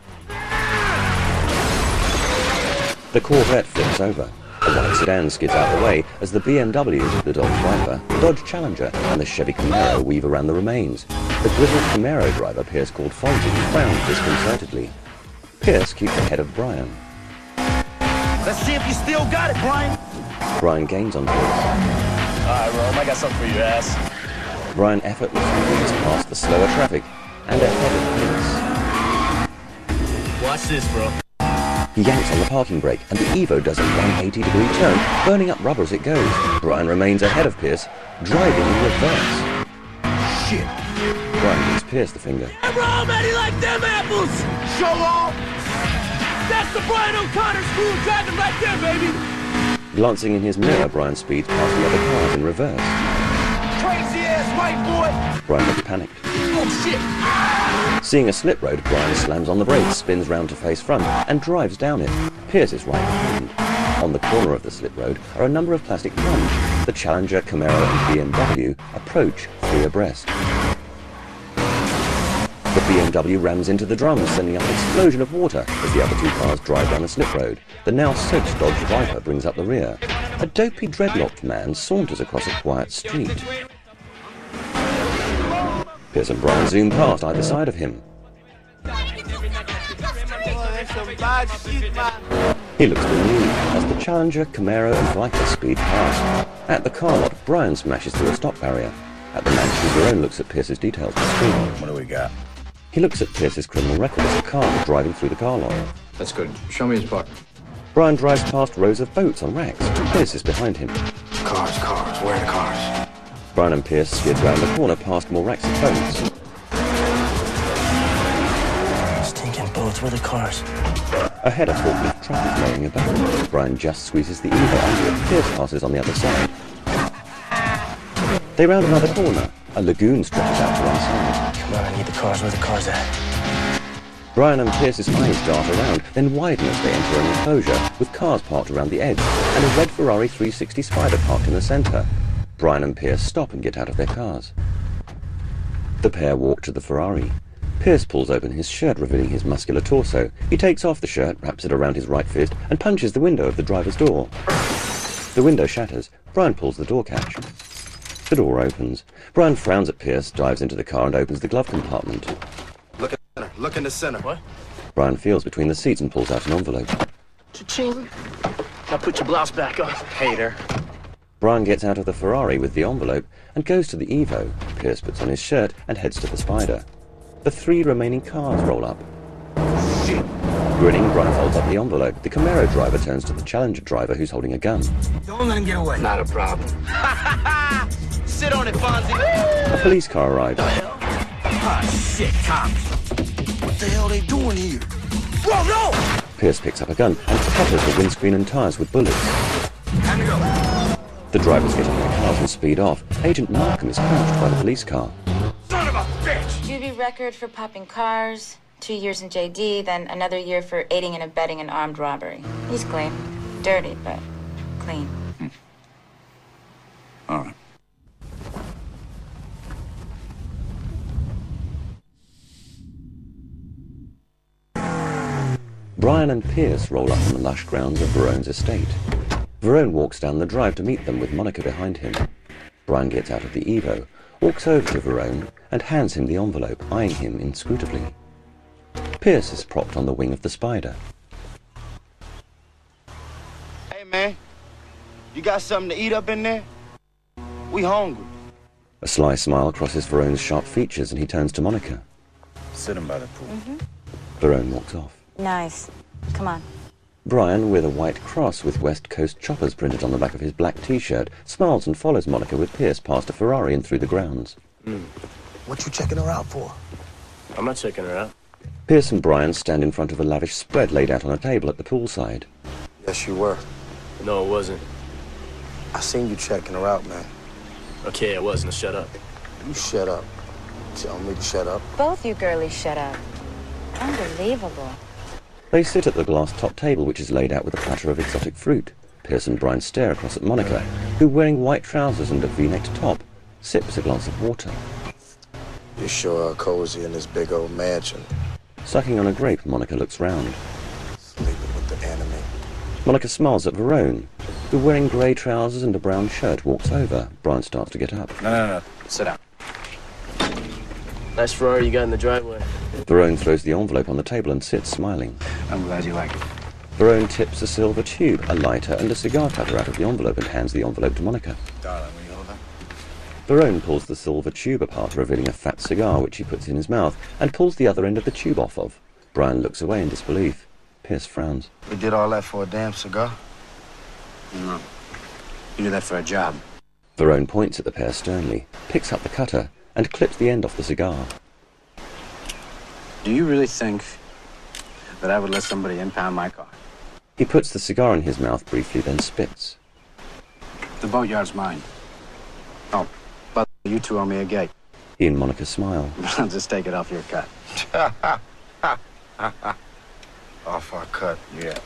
The Corvette flips over. The white sedan skids out of the way as the BMW, the Dodge Viper, the Dodge Challenger, and the Chevy Camaro weave around the remains. The grizzled Camaro driver Pierce called Fonzie frowns disconcertedly. Pierce keeps ahead of Brian. Let's see if you still got it, Brian. Brian gains on Pierce. All right, Rome, I got something for your ass. Brian effortlessly moves past the slower traffic and ahead of Pierce. Watch this, bro. He yanks on the parking brake, and the Evo does a 180-degree turn, burning up rubber as it goes. Brian remains ahead of Pierce, driving in reverse. Shit. Brian gives Pierce the finger. Hey, bro, man, he like them apples. Show off. That's the Brian O'Connor school driving right there, baby. Glancing in his mirror, Brian speeds past the other cars in reverse. Crazy-ass white boy. Brian looks panicked. Oh, shit. Seeing a slip road, Brian slams on the brakes, spins round to face front, and drives down it. Pierce is right behind. On the corner of the slip road are a number of plastic drums. The Challenger, Camaro, and BMW approach 3 abreast. The BMW rams into the drums, sending up an explosion of water as the other 2 cars drive down the slip road. The now soaked Dodge Viper brings up the rear. A dopey dreadlocked man saunters across a quiet street. Pierce and Brian zoom past either side of him. He looks relieved as the Challenger, Camaro, and Viper speed past. At the car lot, Brian smashes through a stop barrier. At the mansion, Verone looks at Pierce's details on the screen. What do we got? He looks at Pierce's criminal record as a car driving through the car lot. That's good. Show me his partner. Brian drives past rows of boats on racks. Pierce is behind him. Cars. Where are the cars? Brian and Pierce skid round the corner past more racks of boats. Stinking boats, where are the cars? Ahead, a forklift truck is lowering a boat. Brian just squeezes the Evo under it. Pierce passes on the other side. They round another corner. A lagoon stretches out to one side. Come on, I need the cars. Where are the cars at? Brian and Pierce's eyes dart around, then widen as they enter an enclosure with cars parked around the edge and a red Ferrari 360 Spider parked in the centre. Brian and Pierce stop and get out of their cars. The pair walk to the Ferrari. Pierce pulls open his shirt, revealing his muscular torso. He takes off the shirt, wraps it around his right fist, and punches the window of the driver's door. The window shatters. Brian pulls the door catch. The door opens. Brian frowns at Pierce, dives into the car, and opens the glove compartment. Look at the center. Look in the center. What? Brian feels between the seats and pulls out an envelope. Cha-ching. Now put your blouse back on. Hater. Brian gets out of the Ferrari with the envelope and goes to the Evo. Pierce puts on his shirt and heads to the Spider. The 3 remaining cars roll up. Shit. Grinning, Brian holds up the envelope. The Camaro driver turns to the Challenger driver who's holding a gun. Don't let him get away. Not a problem. Sit on it, Fonzie. A police car arrives. Ah, shit, cops. What the hell are they doing here? Whoa, no! Pierce picks up a gun and peppers the windscreen and tires with bullets. Time to go. The drivers get into the cars and speed off. Agent Markham is crouched by the police car. Son of a bitch! Jury record for popping cars, 2 years in JD, then another year for aiding and abetting an armed robbery. He's clean. Dirty, but clean. All right. Brian and Pierce roll up on the lush grounds of Verone's estate. Verone walks down the drive to meet them with Monica behind him. Brian gets out of the Evo, walks over to Verone, and hands him the envelope, eyeing him inscrutably. Pierce is propped on the wing of the Spider. Hey, man. You got something to eat up in there? We hungry. A sly smile crosses Verone's sharp features and he turns to Monica. Sit him by the pool. Verone walks off. Nice. Come on. Brian, with a white cross with West Coast choppers printed on the back of his black t-shirt, smiles and follows Monica with Pierce past a Ferrari and through the grounds. What you checking her out for? I'm not checking her out. Pierce and Brian stand in front of a lavish spread laid out on a table at the poolside. Yes, you were. No, it wasn't. I seen you checking her out, man. Okay, it wasn't. Shut up. You shut up. Tell me to shut up. Both you girlies shut up. Unbelievable. They sit at the glass top table, which is laid out with a platter of exotic fruit. Pierce and Brian stare across at Monica, who, wearing white trousers and a V-necked top, sips a glass of water. You sure are cozy in this big old mansion. Sucking on a grape, Monica looks round. Sleeping with the enemy. Monica smiles at Verone, who, wearing grey trousers and a brown shirt, walks over. Brian starts to get up. No. Sit down. Nice Ferrari you got in the driveway. Verone throws the envelope on the table and sits, smiling. I'm glad you like it. Verone tips a silver tube, a lighter, and a cigar cutter out of the envelope and hands the envelope to Monica. Darling, will you hold that? Verone pulls the silver tube apart, revealing a fat cigar, which he puts in his mouth, and pulls the other end of the tube off of. Brian looks away in disbelief. Pierce frowns. We did all that for a damn cigar? No. You did that for a job. Verone points at the pair sternly, picks up the cutter, and clips the end off the cigar. Do you really think that I would let somebody impound my car? He puts the cigar in his mouth briefly, then spits. The boatyard's mine. Oh, but you two owe me a gate. He and Monica smile. I'll just take it off your cut. Off our cut. Yeah.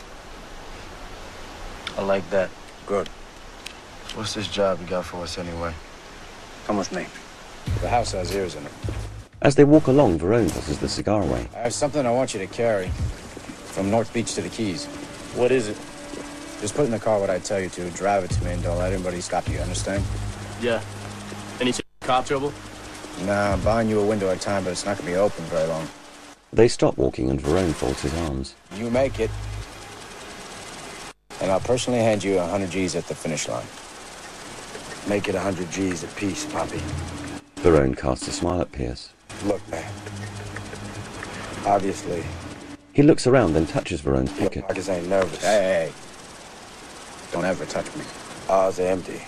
I like that. Good. What's this job you got for us anyway? Come with me. The house has ears in it. As they walk along, Verone tosses the cigar away. I have something I want you to carry. From North Beach to the Keys. What is it? Just put in the car what I tell you to, drive it to me, and don't let anybody stop you, understand? Yeah. Any cop trouble? Nah, I'm buying you a window at a time, but it's not gonna be open very long. They stop walking and Verone folds his arms. You make it. And I'll personally hand you 100 G's at the finish line. Make it 100 G's apiece, Poppy. Verone casts a smile at Pierce. Look, man. Obviously. He looks around, then touches Verone's pocket. Marcus ain't nervous. Hey. Don't ever touch me. Ours are empty.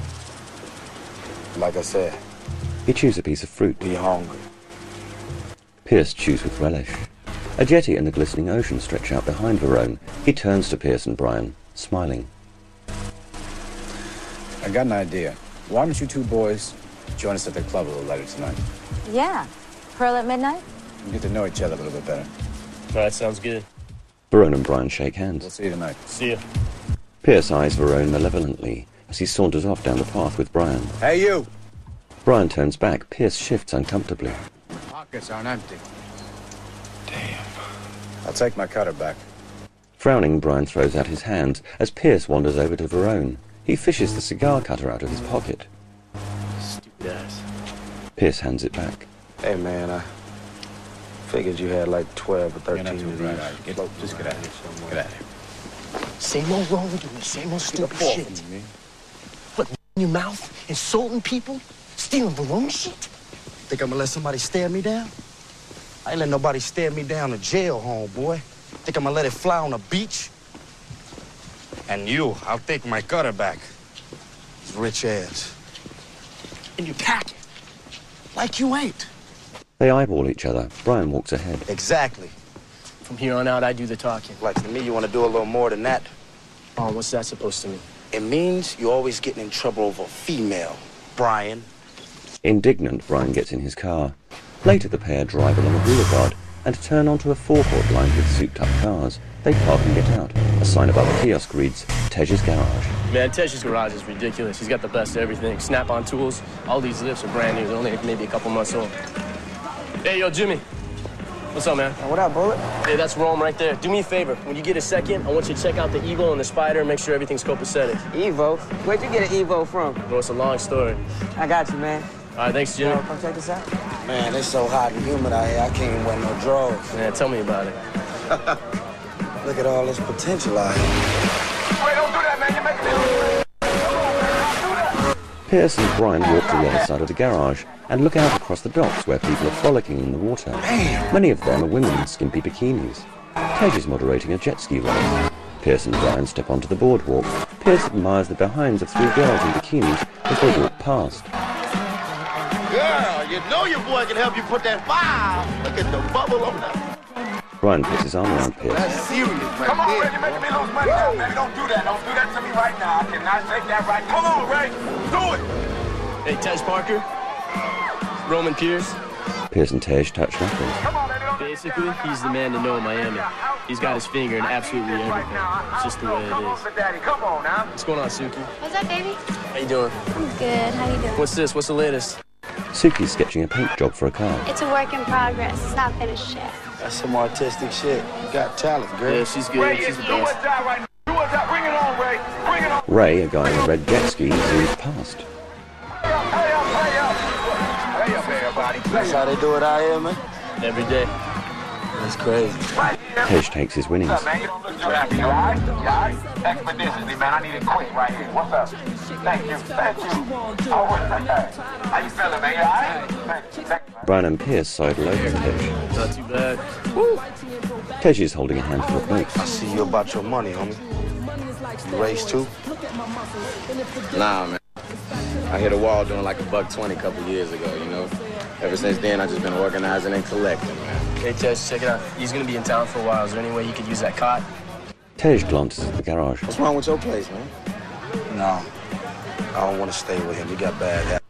Like I said. He chews a piece of fruit. We hungry. Pierce chews with relish. A jetty and the glistening ocean stretch out behind Verone. He turns to Pierce and Brian, smiling. I got an idea. Why don't you two boys join us at the club a little later tonight? Yeah. Pearl at midnight? We'll get to know each other a little bit better. All right, sounds good. Verone and Brian shake hands. We'll see you tonight. See ya. Pierce eyes Verone malevolently as he saunters off down the path with Brian. Hey, you! Brian turns back. Pierce shifts uncomfortably. Pockets aren't empty. Damn. I'll take my cutter back. Frowning, Brian throws out his hands as Pierce wanders over to Verone. He fishes the cigar cutter out of his pocket. Stupid ass. Pierce hands it back. Hey, man, I figured you had like 12 or 13 of these. Just get out of here. Get out of here. Same old wrong with you, same old stupid shit. What, in your mouth, insulting people, stealing balloon shit? Think I'm gonna let somebody stare me down? I ain't let nobody stare me down in jail, homeboy. Think I'm gonna let it fly on the beach? And you, I'll take my cutter back. It's rich ass. And you pack it. Like you ain't. They eyeball each other. Brian walks ahead. Exactly. From here on out, I do the talking. Like to me, you want to do a little more than that. Oh, what's that supposed to mean? It means you're always getting in trouble over a female, Brian. Indignant, Brian gets in his car. Later, the pair drive along a boulevard and turn onto a forecourt lined with souped-up cars. They park and get out. A sign above the kiosk reads, Tej's Garage. Man, Tej's Garage is ridiculous. He's got the best of everything. Snap-on tools. All these lifts are brand new. They're only maybe a couple months old. Hey, yo, Jimmy. What's up, man? What up, Bullet? Hey, that's Rome right there. Do me a favor. When you get a second, I want you to check out the Evo and the Spider and make sure everything's copacetic. Evo? Where'd you get an Evo from? Bro, it's a long story. I got you, man. All right, thanks, Jimmy. Come check this out. Man, it's so hot and humid out here, I can't even wear no drawers. Man, tell me about it. Look at all this potential out here. Wait, don't do that, man. You're making me... Pierce and Brian walk to the other side of the garage and look out across the docks where people are frolicking in the water. Many of them are women in skimpy bikinis. Tej is moderating a jet ski race. Pierce and Brian step onto the boardwalk. Pierce admires the behinds of three girls in bikinis as they walk past. Girl, you know your boy can help you put that fire. Look at the bubble on that. Brian puts his arm around Pierce. That's serious, man. Come on, Ray, you're making me lose money now, man. Don't do that. Don't do that to me right now. I cannot take that right now. Come on, Ray. Do it. Hey, Tej Parker. Roman Pierce. Pierce and Tej touch knuckles. Basically, he's the man to know in Miami. He's got his finger in absolutely everything. It's just the way it is. What's going on, Suki? What's up, baby? How you doing? I'm good. How you doing? What's this? What's the latest? Suki's sketching a paint job for a car. It's a work in progress. It's not finished yet. That's some artistic shit. You got talent, girl. Yeah, she's good. She's the best. Bring it on, Ray. Bring it on. Ray, a guy in a red jet ski, zooms past. Hey up, everybody. That's how they do it out here, man? Every day. That's crazy. Tej takes his winnings. What's up, man? You don't look too happy. You all right? You all right? Expeditiously, man. I need it quick right here. What's up? Thank you. Thank you. Oh, how you feeling, man? You all right? Thank you. Brian and Pierce sidle over Tej. Not too bad. Woo! Tej is holding a handful of notes. I see you about your money, homie. You race too? Nah, man. I hit a wall doing like $120 a couple years ago, you know? Ever since then, I've just been organizing and collecting, man. Hey, Tej, check it out. He's gonna be in town for a while. Is there any way you could use that cot? Tej glances at the garage. What's wrong with your place, man? No. I don't want to stay with him. He got bad habits.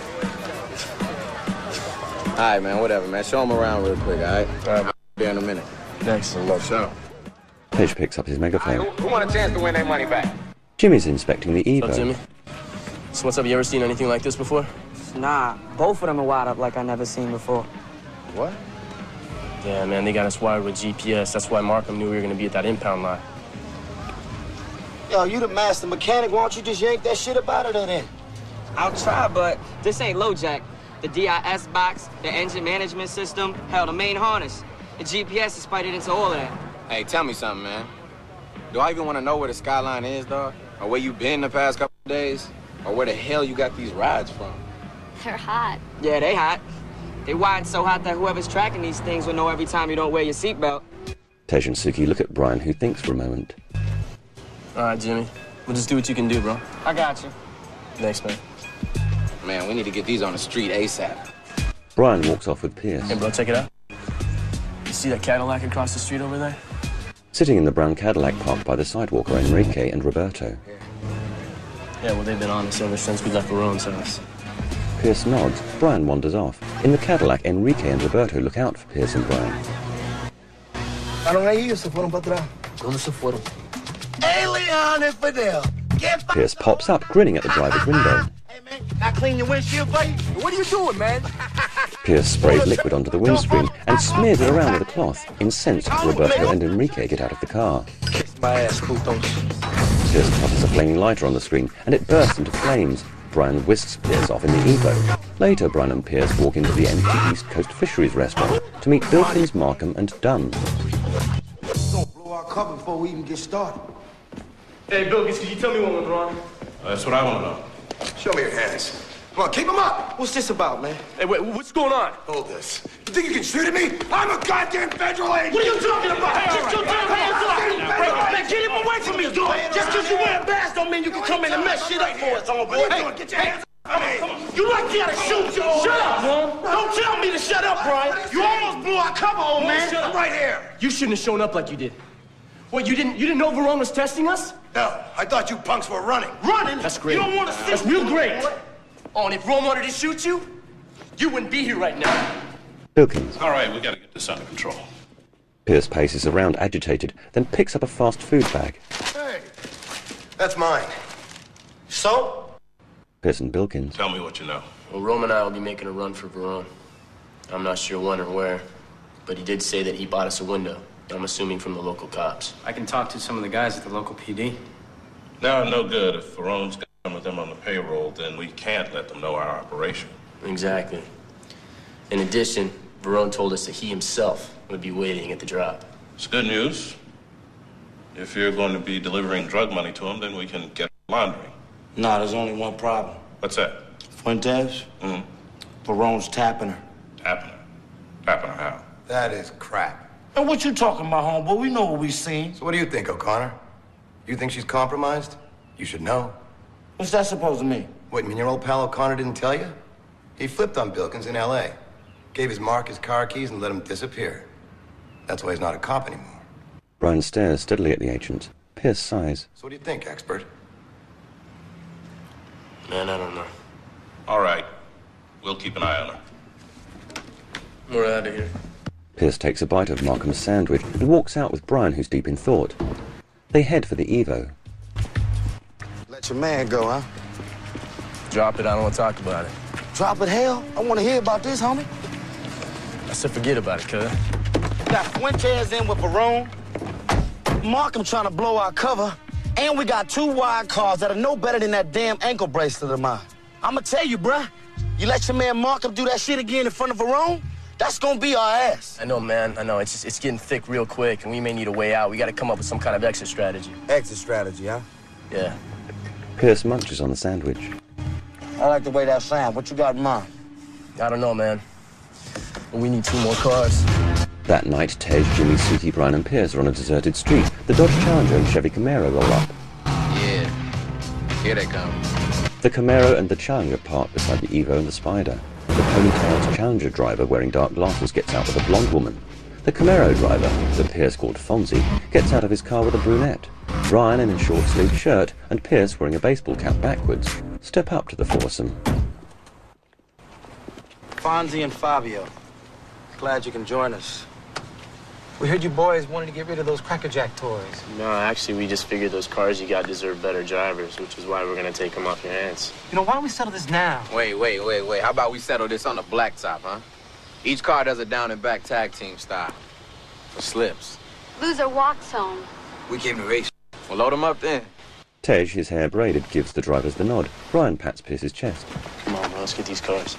All right, man, whatever, man. Show him around real quick, all right? All right, I'll be here in a minute. Thanks. Love show. Tej picks up his megaphone. Who want a chance to win their money back? Jimmy's inspecting the What's up, Jimmy? Evo. So what's up? You ever seen anything like this before? Nah, both of them are wired up like I never seen before. What? Yeah, man, they got us wired with GPS. That's why Markham knew we were gonna be at that impound lot. Yo, you the master mechanic. Why don't you just yank that shit up out of there then? I'll try, but this ain't LoJack. The DIS box, the engine management system, hell, the main harness. The GPS is spited into all of that. Hey, tell me something, man. Do I even want to know where the skyline is, dog? Or where you been the past couple of days? Or where the hell you got these rides from? They're hot. Yeah, they hot. They wired so hot that whoever's tracking these things will know every time you don't wear your seatbelt. Tej and Suki look at Brian, who thinks for a moment. All right, Jimmy. We'll just do what you can do, bro. I got you. Thanks, man. Man, we need to get these on the street ASAP. Brian walks off with Pierce. Hey, bro, check it out. You see that Cadillac across the street over there? Sitting in the brown Cadillac parked by the sidewalk are Enrique and Roberto. Yeah, well, they've been on us ever since we left Verone's house. Pierce nods. Brian wanders off. In the Cadillac, Enrique and Roberto look out for Pierce and Brian. ¿Dónde se fueron? Leon and Fidel. Get Pierce pops up, grinning at the driver's window. I clean your windshield for you. What are you doing, man? Pierce sprays liquid onto the windscreen and smears it around with a cloth. Incensed, Roberto and Enrique get out of the car. My ass, putos. Pierce tosses a flaming lighter on the screen, and it bursts into flames. Brian whisks Pierce off in the Evo. Later, Brian and Pierce walk into the empty East Coast Fisheries restaurant to meet Bilkins, Markham, and Dunn. Don't blow our cover before we even get started. Hey, Bilkins, can you tell me what went wrong? That's what I want to know. Show me your hands. Come on, keep them up. What's this about, man? Hey, wait, what's going on? Hold this. You think you can shoot at me? I'm a goddamn federal agent. What are you talking about? Get your damn hands up! Man, get him away from me, dude! Just because you wear a badge don't mean you can come in and mess shit up for us, homeboy. Hey, get your hands up. You like you gotta shoot you. Shut up, man. Don't tell me to shut up, Brian. You almost blew our cover, old man. I'm right here. You shouldn't have shown up like you did. What, you didn't know Verone was testing us? No, I thought you punks were running. Running? That's great. You don't want to see That's real great. Oh, and if Verone wanted to shoot you, you wouldn't be here right now. Bilkins. All right, we got to get this under control. Pierce paces around, agitated, then picks up a fast food bag. Hey, that's mine. So? Pierce and Bilkins. Tell me what you know. Well, Rome and I will be making a run for Verone. I'm not sure when or where, but he did say that he bought us a window. I'm assuming from the local cops. I can talk to some of the guys at the local PD. No good. If Verone's got some of them on the payroll, then we can't let them know our operation. Exactly. In addition, Verone told us that he himself would be waiting at the drop. It's good news. If you're going to be delivering drug money to him, then we can get laundering. Nah, there's only one problem. What's that? Fuentes? Verone's tapping her. Tapping her? Tapping her how? That is crap. And what you talking about, homeboy? We know what we seen. So what do you think, O'Connor? You think she's compromised? You should know. What's that supposed to mean? What, you mean your old pal O'Connor didn't tell you? He flipped on Bilkins in L.A. Gave his mark his car keys and let him disappear. That's why he's not a cop anymore. Brian stares steadily at the agent. Pierce sighs. So what do you think, expert? Man, I don't know. All right. We'll keep an eye on her. We're out of here. Pierce takes a bite of Markham's sandwich and walks out with Brian, who's deep in thought. They head for the Evo. Let your man go, huh? Drop it, I don't want to talk about it. Drop it, hell? I want to hear about this, homie. I said forget about it, cuz. Got Fuentes in with Barone. Markham trying to blow our cover. And we got 2 wild cards that are no better than that damn ankle bracelet of mine. I'ma tell you, bruh. You let your man Markham do that shit again in front of Barone, that's gonna be our ass. I know, man. I know. It's getting thick real quick, and we may need a way out. We gotta come up with some kind of exit strategy. Exit strategy, huh? Yeah. Pierce munches on the sandwich. I like the way that sounds. What you got in mind? I don't know, man. But we need 2 more cars. That night, Tej, Jimmy, Suki, Brian, and Pierce are on a deserted street. The Dodge Challenger and Chevy Camaro roll up. Yeah. Here they come. The Camaro and the Challenger park beside the Evo and the Spider. The ponytailed Challenger driver wearing dark glasses gets out with a blonde woman. The Camaro driver, the Pierce called Fonzie, gets out of his car with a brunette. Brian in a short-sleeved shirt and Pierce wearing a baseball cap backwards step up to the foursome. Fonzie and Fabio. Glad you can join us. We heard you boys wanted to get rid of those Cracker Jack toys. No, actually, we just figured those cars you got deserve better drivers, which is why we're gonna take them off your hands. You know, why don't we settle this now? Wait. How about we settle this on the blacktop, huh? Each car does a down and back tag team style. For slips. Loser walks home. We came to race. We'll load them up then. Tej, his hair braided, gives the drivers the nod. Brian pats Pierce's chest. Come on, bro, let's get these cars.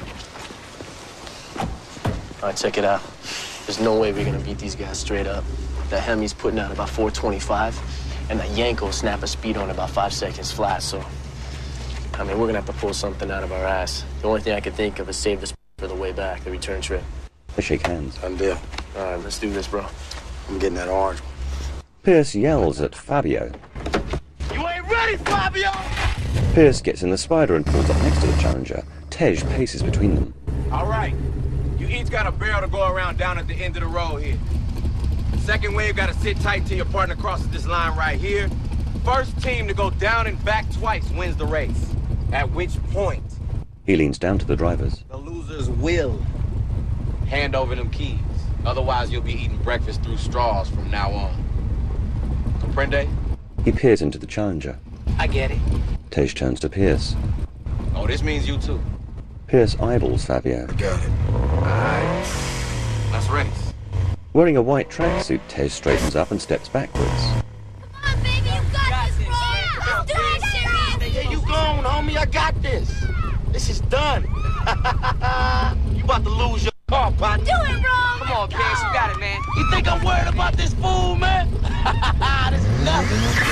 All right, check it out. There's no way we're gonna beat these guys straight up. The Hemi's putting out about 425, and the Yanko snap a speed on about 5 seconds flat, so... I mean, we're gonna have to pull something out of our ass. The only thing I could think of is save this for the way back, the return trip. They shake hands. Done deal. All right, let's do this, bro. I'm getting that orange. Pierce yells at Fabio. You ain't ready, Fabio! Pierce gets in the Spider and pulls up next to the Challenger. Tej paces between them. All right. You each got a barrel to go around down at the end of the road here. Second wave got to sit tight till your partner crosses this line right here. First team to go down and back twice wins the race. At which point... He leans down to the drivers. The losers will hand over them keys. Otherwise, you'll be eating breakfast through straws from now on. Comprende? He peers into the Challenger. I get it. Tej turns to Pierce. Oh, this means you too. Pierce eyeballs Fabio. Got it. All right. Let's race. Wearing a white tracksuit, Tej straightens up and steps backwards. Come on, baby, you got this, bro! Let's do it, Sherry! Yeah, you gone, homie. I got this. This is done. You about to lose your car, partner. Do it, wrong! Come on, Pierce, you got it, man. You think I'm worried about this fool, man? This is nothing.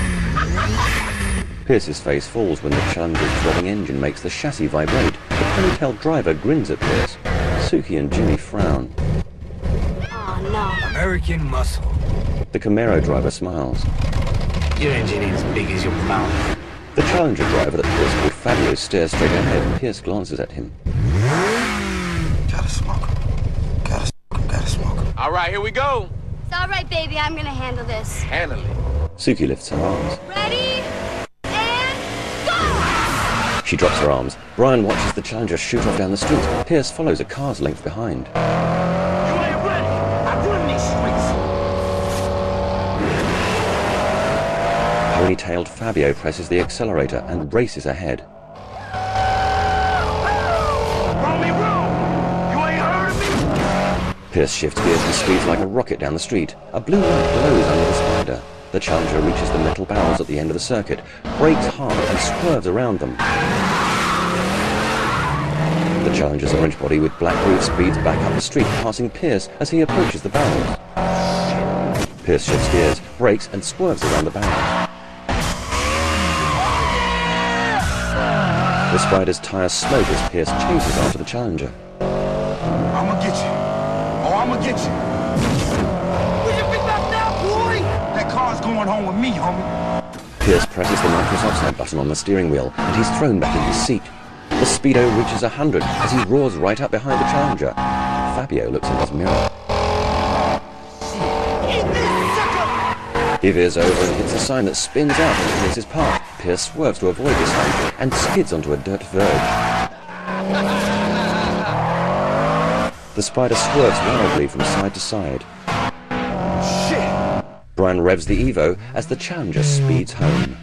Pierce's face falls when the Challenger's throbbing engine makes the chassis vibrate. The ponytailed driver grins at Pierce. Suki and Jimmy frown. Oh, no. American muscle. The Camaro driver smiles. Your engine ain't as big as your mouth. The Challenger driver that Pierce called Fabio stares straight ahead and Pierce glances at him. Gotta smoke him. Gotta smoke him. All right, here we go. It's all right, baby. I'm gonna handle this. Handle it. Suki lifts her arms. Ready? And go! She drops her arms. Brian watches the Challenger shoot off down the street. Pierce follows a car's length behind. You ain't ready. I run these streets. Ponytailed Fabio presses the accelerator and races ahead. Run me wrong. You ain't heard of me? Pierce shifts gears and speeds like a rocket down the street. A blue light glows under the Spider. The Challenger reaches the metal barrels at the end of the circuit, brakes hard and swerves around them. The Challenger's orange body with black roof speeds back up the street, passing Pierce as he approaches the barrels. Pierce shifts gears, brakes and swerves around the barrels. The Spider's tires smoke as Pierce chases after the Challenger. I'ma get you. Oh, I'ma get you. Where's your big back now, boy? That car's going home with me, homie. Pierce presses the nitrous oxide button on the steering wheel, and he's thrown back in his seat. The Speedo reaches 100 as he roars right up behind the Challenger. Fabio looks in his mirror. He veers over and hits a sign that spins out into Pierce's path. Pierce swerves to avoid this sign and skids onto a dirt verge. The Spider swerves wildly from side to side. Shit! Brian revs the Evo as the Challenger speeds home.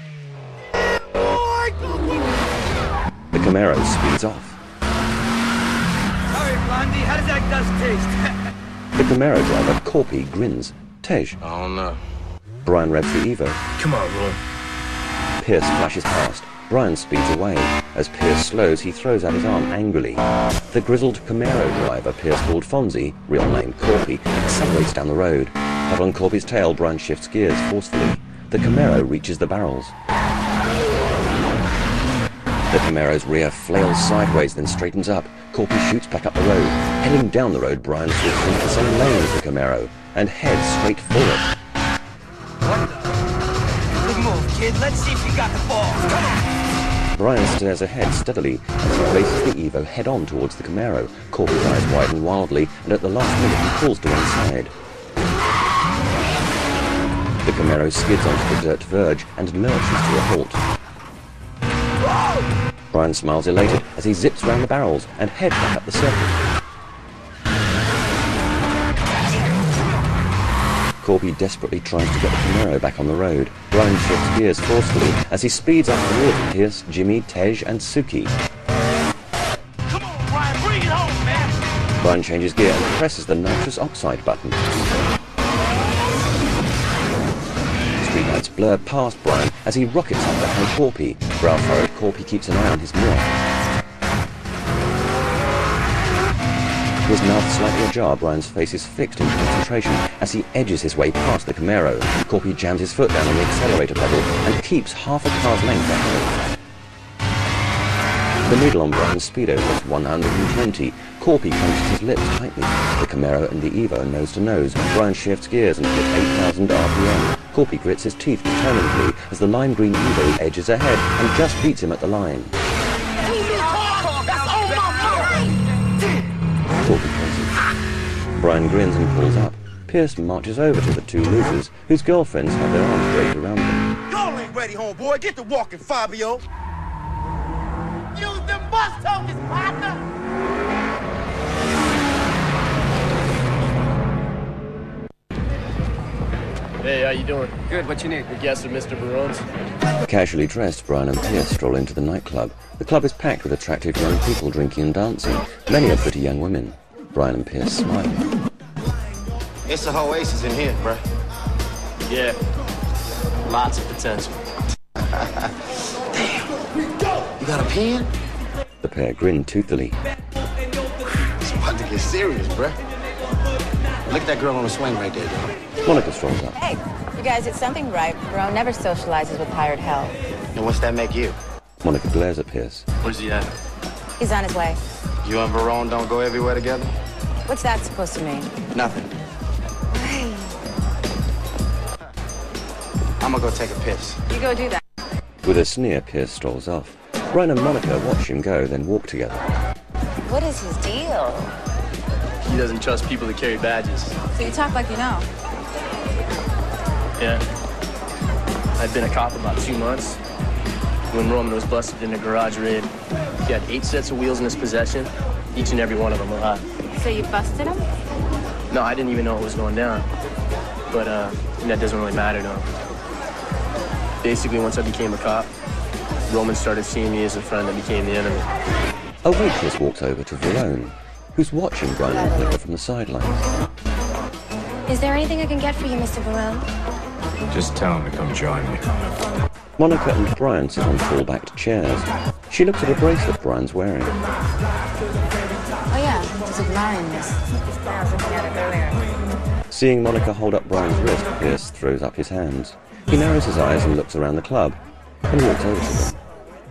The Camaro speeds off. Sorry, Blondie, how does that dust taste? The Camaro driver, Corpy, grins. Tej. I don't know. Brian revs the Evo. Come on, Roy. Pierce flashes past. Brian speeds away. As Pierce slows, he throws out his arm angrily. The grizzled Camaro driver, Pierce called Fonzie, real name Corpy, accelerates down the road. Hot on Corpy's tail, Brian shifts gears forcefully. The Camaro reaches the barrels. The Camaro's rear flails sideways, then straightens up. Corpy shoots back up the road. Heading down the road, Brian switches into the same lane as the Camaro and heads straight for it. Good move, kid. Let's see if you got the ball. Come on! Brian stares ahead steadily as he places the Evo head-on towards the Camaro. Corpy's eyes widen wildly, and at the last minute he pulls to one side. The Camaro skids onto the dirt verge and lurches to a halt. Brian smiles elated as he zips round the barrels and heads back up the circuit. Corpy desperately tries to get the Camaro back on the road. Brian shifts gears forcefully as he speeds up towards Pierce, Jimmy, Tej and Suki. Come on, Brian, bring it home, man! Brian changes gear and presses the nitrous oxide button. Streetlights blur past Brian as he rockets up behind Corpy. Brow-furrowed Corpy keeps an eye on his mirror. His mouth slightly ajar, Brian's face is fixed in concentration as he edges his way past the Camaro. Corpy jams his foot down on the accelerator pedal and keeps half a car's length ahead. The needle on Brian's speedo was 120. Corpy clenches his lips tightly. The Camaro and the Evo nose to nose. Brian shifts gears and hits 8,000 RPM. Corpy grits his teeth determinedly as the lime green Evo edges ahead and just beats him at the line. Corpy closes. Brian grins and pulls up. Pierce marches over to the two losers, whose girlfriends have their arms draped around them. Y'all ain't ready, homeboy. Get to walking, Fabio. Use them bus tokens, partner. Hey, how you doing? Good, what you need? Your guests are Mr. Barone's. Casually dressed, Brian and Pierce stroll into the nightclub. The club is packed with attractive young people drinking and dancing. Many are pretty young women. Brian and Pierce smile. It's a oasis in here, bruh. Yeah. Lots of potential. Damn. You got a pen? The pair grin toothily. It's about to get serious, bruh. Look at that girl on the swing right there, girl. Monica strolls up. Hey, you guys did something right. Barone never socializes with hired help. And what's that make you? Monica glares at Pierce. Where's he at? He's on his way. You and Barone don't go everywhere together? What's that supposed to mean? Nothing. I'm gonna go take a piss. You go do that. With a sneer, Pierce strolls off. Brian and Monica watch him go, then walk together. What is his deal? He doesn't trust people to carry badges. So you talk like you know. Yeah. I'd been a cop about 2 months. When Roman was busted in a garage raid, he had 8 sets of wheels in his possession. Each and every one of them were hot. So you busted him? No, I didn't even know what was going down. But that doesn't really matter, though. Basically, once I became a cop, Roman started seeing me as a friend that became the enemy. A waitress walks over to Verone, who's watching Brian and Monica from the sidelines. Is there anything I can get for you, Mr. Barone? Just tell him to come join me. Monica and Brian sit on full-backed chairs. She looks at a bracelet Brian's wearing. Oh yeah, just admiring this. I was looking at it earlier. Seeing Monica hold up Brian's wrist, Pierce throws up his hands. He narrows his eyes and looks around the club, and walks over to them.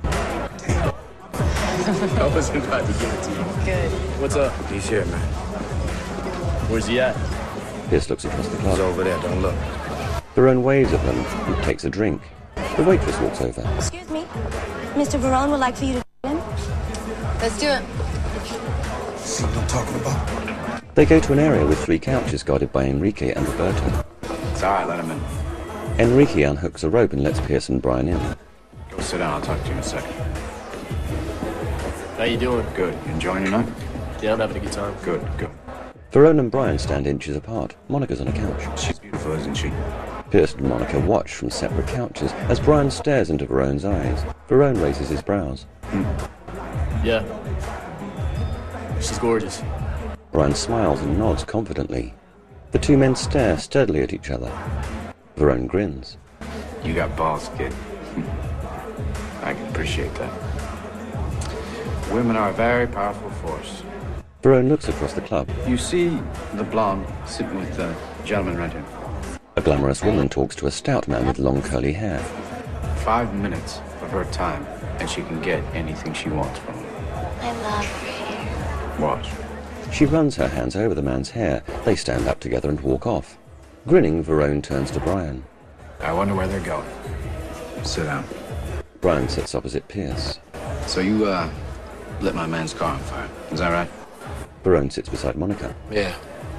I wasn't about to give it to you. Good. What's up? He's here, man. Where's he at? Pierce looks across the club. He's over there, don't look. Verone waves at them and takes a drink. The waitress walks over. Excuse me. Mr. Barone would like for you to in. Let's do it. See what I'm talking about? They go to an area with 3 couches guarded by Enrique and Roberto. It's all right, let him in. Enrique unhooks a rope and lets Pierce and Brian in. Go sit down, I'll talk to you in a second. How you doing? Good. You enjoying your night? Yeah, I'm having a good time. Good, good. Verone and Brian stand inches apart. Monica's on a couch. She's beautiful, isn't she? Pierce and Monica watch from separate couches as Brian stares into Verone's eyes. Verone raises his brows. Yeah. She's gorgeous. Brian smiles and nods confidently. The two men stare steadily at each other. Verone grins. You got balls, kid. I can appreciate that. Women are a very powerful force. Verone looks across the club. You see the blonde sitting with the gentleman right here? A glamorous woman talks to a stout man with long curly hair. 5 minutes of her time, and she can get anything she wants from him. I love your hair. Watch. She runs her hands over the man's hair. They stand up together and walk off. Grinning, Verone turns to Brian. I wonder where they're going. Sit down. Brian sits opposite Pierce. So you, lit my man's car on fire. Is that right? Verone sits beside Monica. Yeah.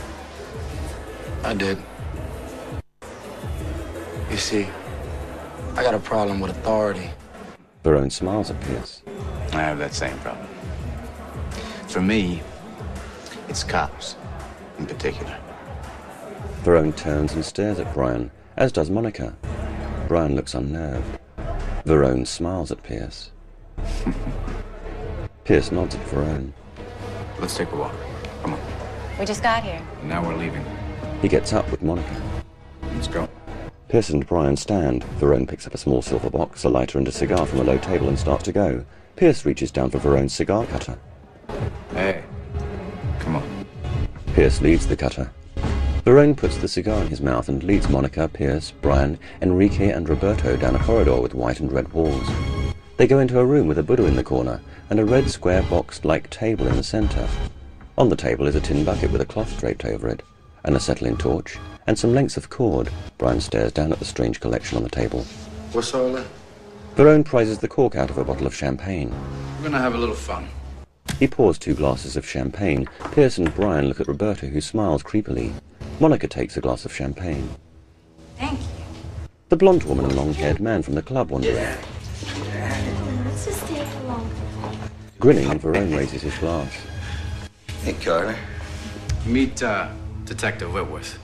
I did. You see, I got a problem with authority. Verone smiles at Pierce. I have that same problem. For me, it's cops, in particular. Verone turns and stares at Brian, as does Monica. Brian looks unnerved. Verone smiles at Pierce. Pierce nods at Verone. Let's take a walk. Come on. We just got here. Now we're leaving. He gets up with Monica. Let's go. Pierce and Brian stand. Verone picks up a small silver box, a lighter and a cigar from a low table and starts to go. Pierce reaches down for Verone's cigar cutter. Hey, come on. Pierce leads the cutter. Verone puts the cigar in his mouth and leads Monica, Pierce, Brian, Enrique and Roberto down a corridor with white and red walls. They go into a room with a Buddha in the corner and a red square box-like table in the centre. On the table is a tin bucket with a cloth draped over it, an acetylene torch, and some lengths of cord. Brian stares down at the strange collection on the table. What's all that? Verone prizes the cork out of a bottle of champagne. We're gonna have a little fun. He pours 2 glasses of champagne. Pierce and Brian look at Roberto, who smiles creepily. Monica takes a glass of champagne. Thank you. The blonde woman and long-haired man from the club wander in. Let's just stay for longer. Grinning, Verone raises his glass. Hey, Carter. Meet, Detective Whitworth.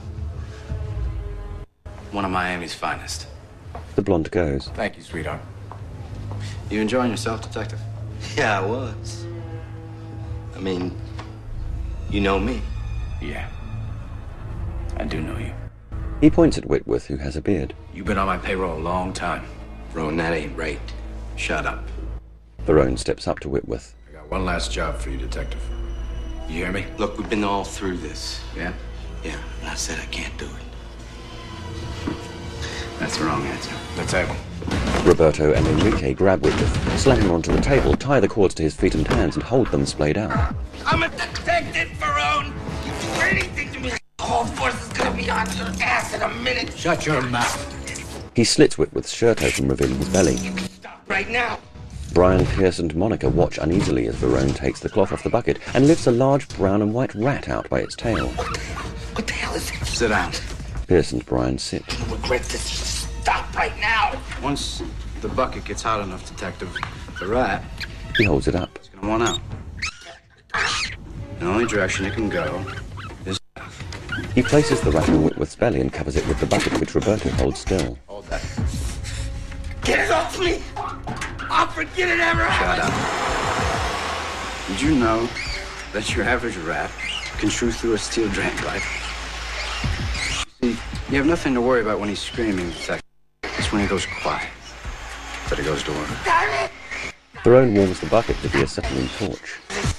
One of Miami's finest. The blonde goes. Thank you, sweetheart. You enjoying yourself, Detective? Yeah, I was. I mean, you know me. Yeah. I do know you. He points at Whitworth, who has a beard. You've been on my payroll a long time. Ron, that ain't right. Shut up. Verone steps up to Whitworth. I got one last job for you, Detective. You hear me? Look, we've been all through this. Yeah? Yeah, and I said I can't do it. That's the wrong answer. The table. Roberto and Enrique grab Whitworth, slam him onto the table, tie the cords to his feet and hands, and hold them splayed out. I'm a detective, Verone. You do anything to me, the whole force is gonna be on your ass in a minute. Shut your mouth. He slits Whitworth's shirt open, revealing his belly. Stop right now. Brian, Pierce and Monica watch uneasily as Verone takes the cloth off the bucket and lifts a large brown and white rat out by its tail. What the hell is it? Sit down. Pierce and Brian sit. You regret this. Stop right now. Once the bucket gets hot enough, Detective, the rat He holds it up. is going to want out. The only direction it can go is south. He places the rat on Whitworth's belly and covers it with the bucket, which Roberto holds still. Hold that. Get it off me. I'll forget it ever Shut happened. up. Did you know that your average rat can chew through a steel drain pipe? See, you have nothing to worry about when he's screaming, Detective. It's when he goes quiet that he goes to work. Damn it. Verone warms the bucket with the acetylene torch.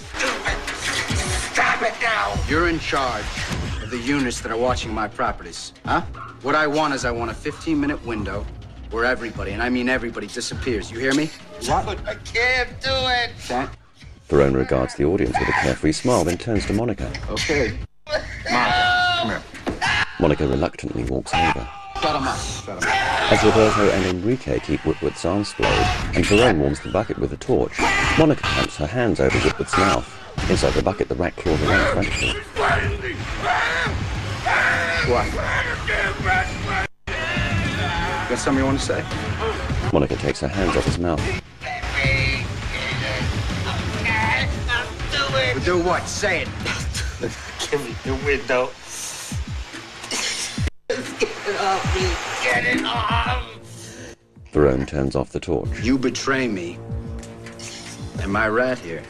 Stop it now. You're in charge of the units that are watching my properties, huh? What I want is I want a 15-minute window where everybody, and I mean everybody, disappears. You hear me? What? I can't do it. Can't? Verone regards the audience with a carefree smile, then turns to Monica. Okay. Monica, come here. Monica reluctantly walks over. Shut him up. Shut him up. As Roberto and Enrique keep Whitworth's arms splayed, and Verone warms the bucket with a torch, Monica clamps her hands over Whitworth's mouth. Inside the bucket, the rat claws around frantically. What? Got something you want to say? Monica takes her hands off his mouth. I'll do it. But do what? Say it. Give me the window. Get it off me. Get it off. Verone turns off the torch. You betray me, and my rat here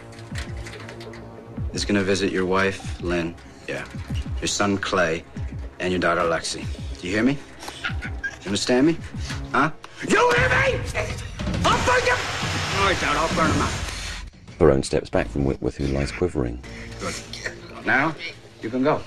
is gonna visit your wife, Lynn, yeah, your son, Clay, and your daughter, Lexi. Do you hear me? You understand me? Huh? You hear me? I'll burn you! All right, Dad, I'll burn him out. Verone steps back from Whitworth, who lies quivering. Good. Now, you can go.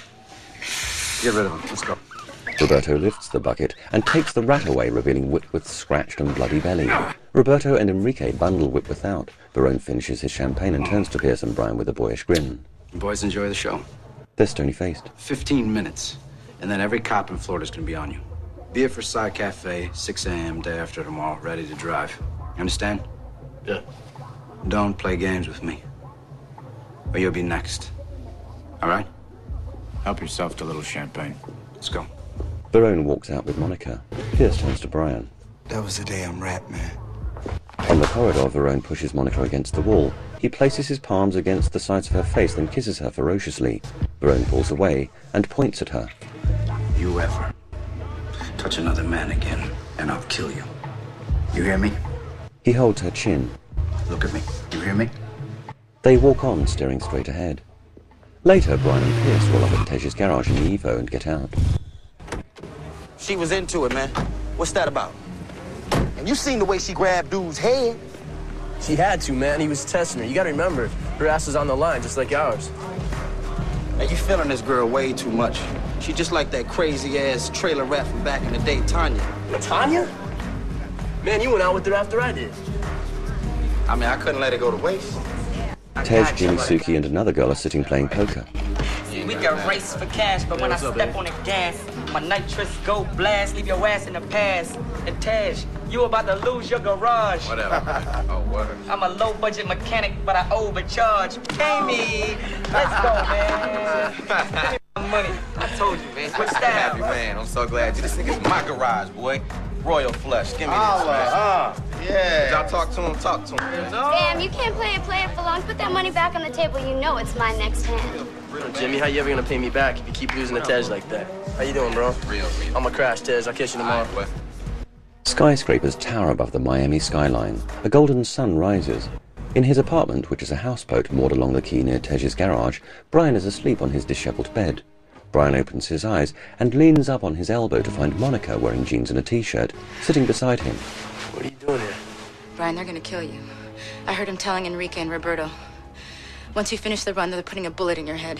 Get rid of him. Let's go. Roberto lifts the bucket and takes the rat away, revealing Whitworth's scratched and bloody belly. Roberto and Enrique bundle Whitworth out. Verone finishes his champagne and turns to Pierce and Brian with a boyish grin. You boys enjoy the show. They're stony-faced. 15 minutes, and then every cop in Florida's gonna be on you. Be at Versailles Cafe, 6 a.m. day after tomorrow, ready to drive. You understand? Yeah. Don't play games with me, or you'll be next. All right? Help yourself to a little champagne. Let's go. Verone walks out with Monica. Pierce turns to Brian. That was the damn rat, man. On the corridor, Verone pushes Monica against the wall. He places his palms against the sides of her face, then kisses her ferociously. Verone pulls away and points at her. You ever touch another man again, and I'll kill you. You hear me? He holds her chin. Look at me. You hear me? They walk on, staring straight ahead. Later, Brian and Pierce roll up at Tej's garage in the Evo and get out. She was into it, man. What's that about? And you seen the way she grabbed dude's head. She had to, man. He was testing her. You gotta remember, her ass was on the line, just like ours. Man, you feeling this girl way too much. She just like that crazy-ass trailer rat from back in the day, Tanya. Tanya? Man, you went out with her after I did. I mean, I couldn't let it go to waste. Tej, Jimmy, Suki, and another girl are sitting playing poker. We can race for cash, but when I step on the gas, my nitrous go blast, leave your ass in the past. And Tej, you about to lose your garage. Whatever. Oh, whatever. I'm a low-budget mechanic, but I overcharge. Pay me. Let's go, man. Give me my money. I told you, man. What's I'm happy, man. I'm so glad. This nigga's my garage, boy. Royal Flush. Give me this, man. Yeah. Y'all talk to him, talk to him. Damn, you can't play it for long. Put that money back on the table. You know it's my next hand. Jimmy, how you ever gonna pay me back if you keep losing to Tej like that? How you doing, bro? I'm gonna crash, Tej. I'll catch you tomorrow. Skyscrapers tower above the Miami skyline. A golden sun rises. In his apartment, which is a houseboat moored along the quay near Tej's garage, Brian is asleep on his disheveled bed. Brian opens his eyes and leans up on his elbow to find Monica, wearing jeans and a t-shirt, sitting beside him. What are you doing here? Brian, they're gonna kill you. I heard him telling Enrique and Roberto. Once you finish the run, they're putting a bullet in your head.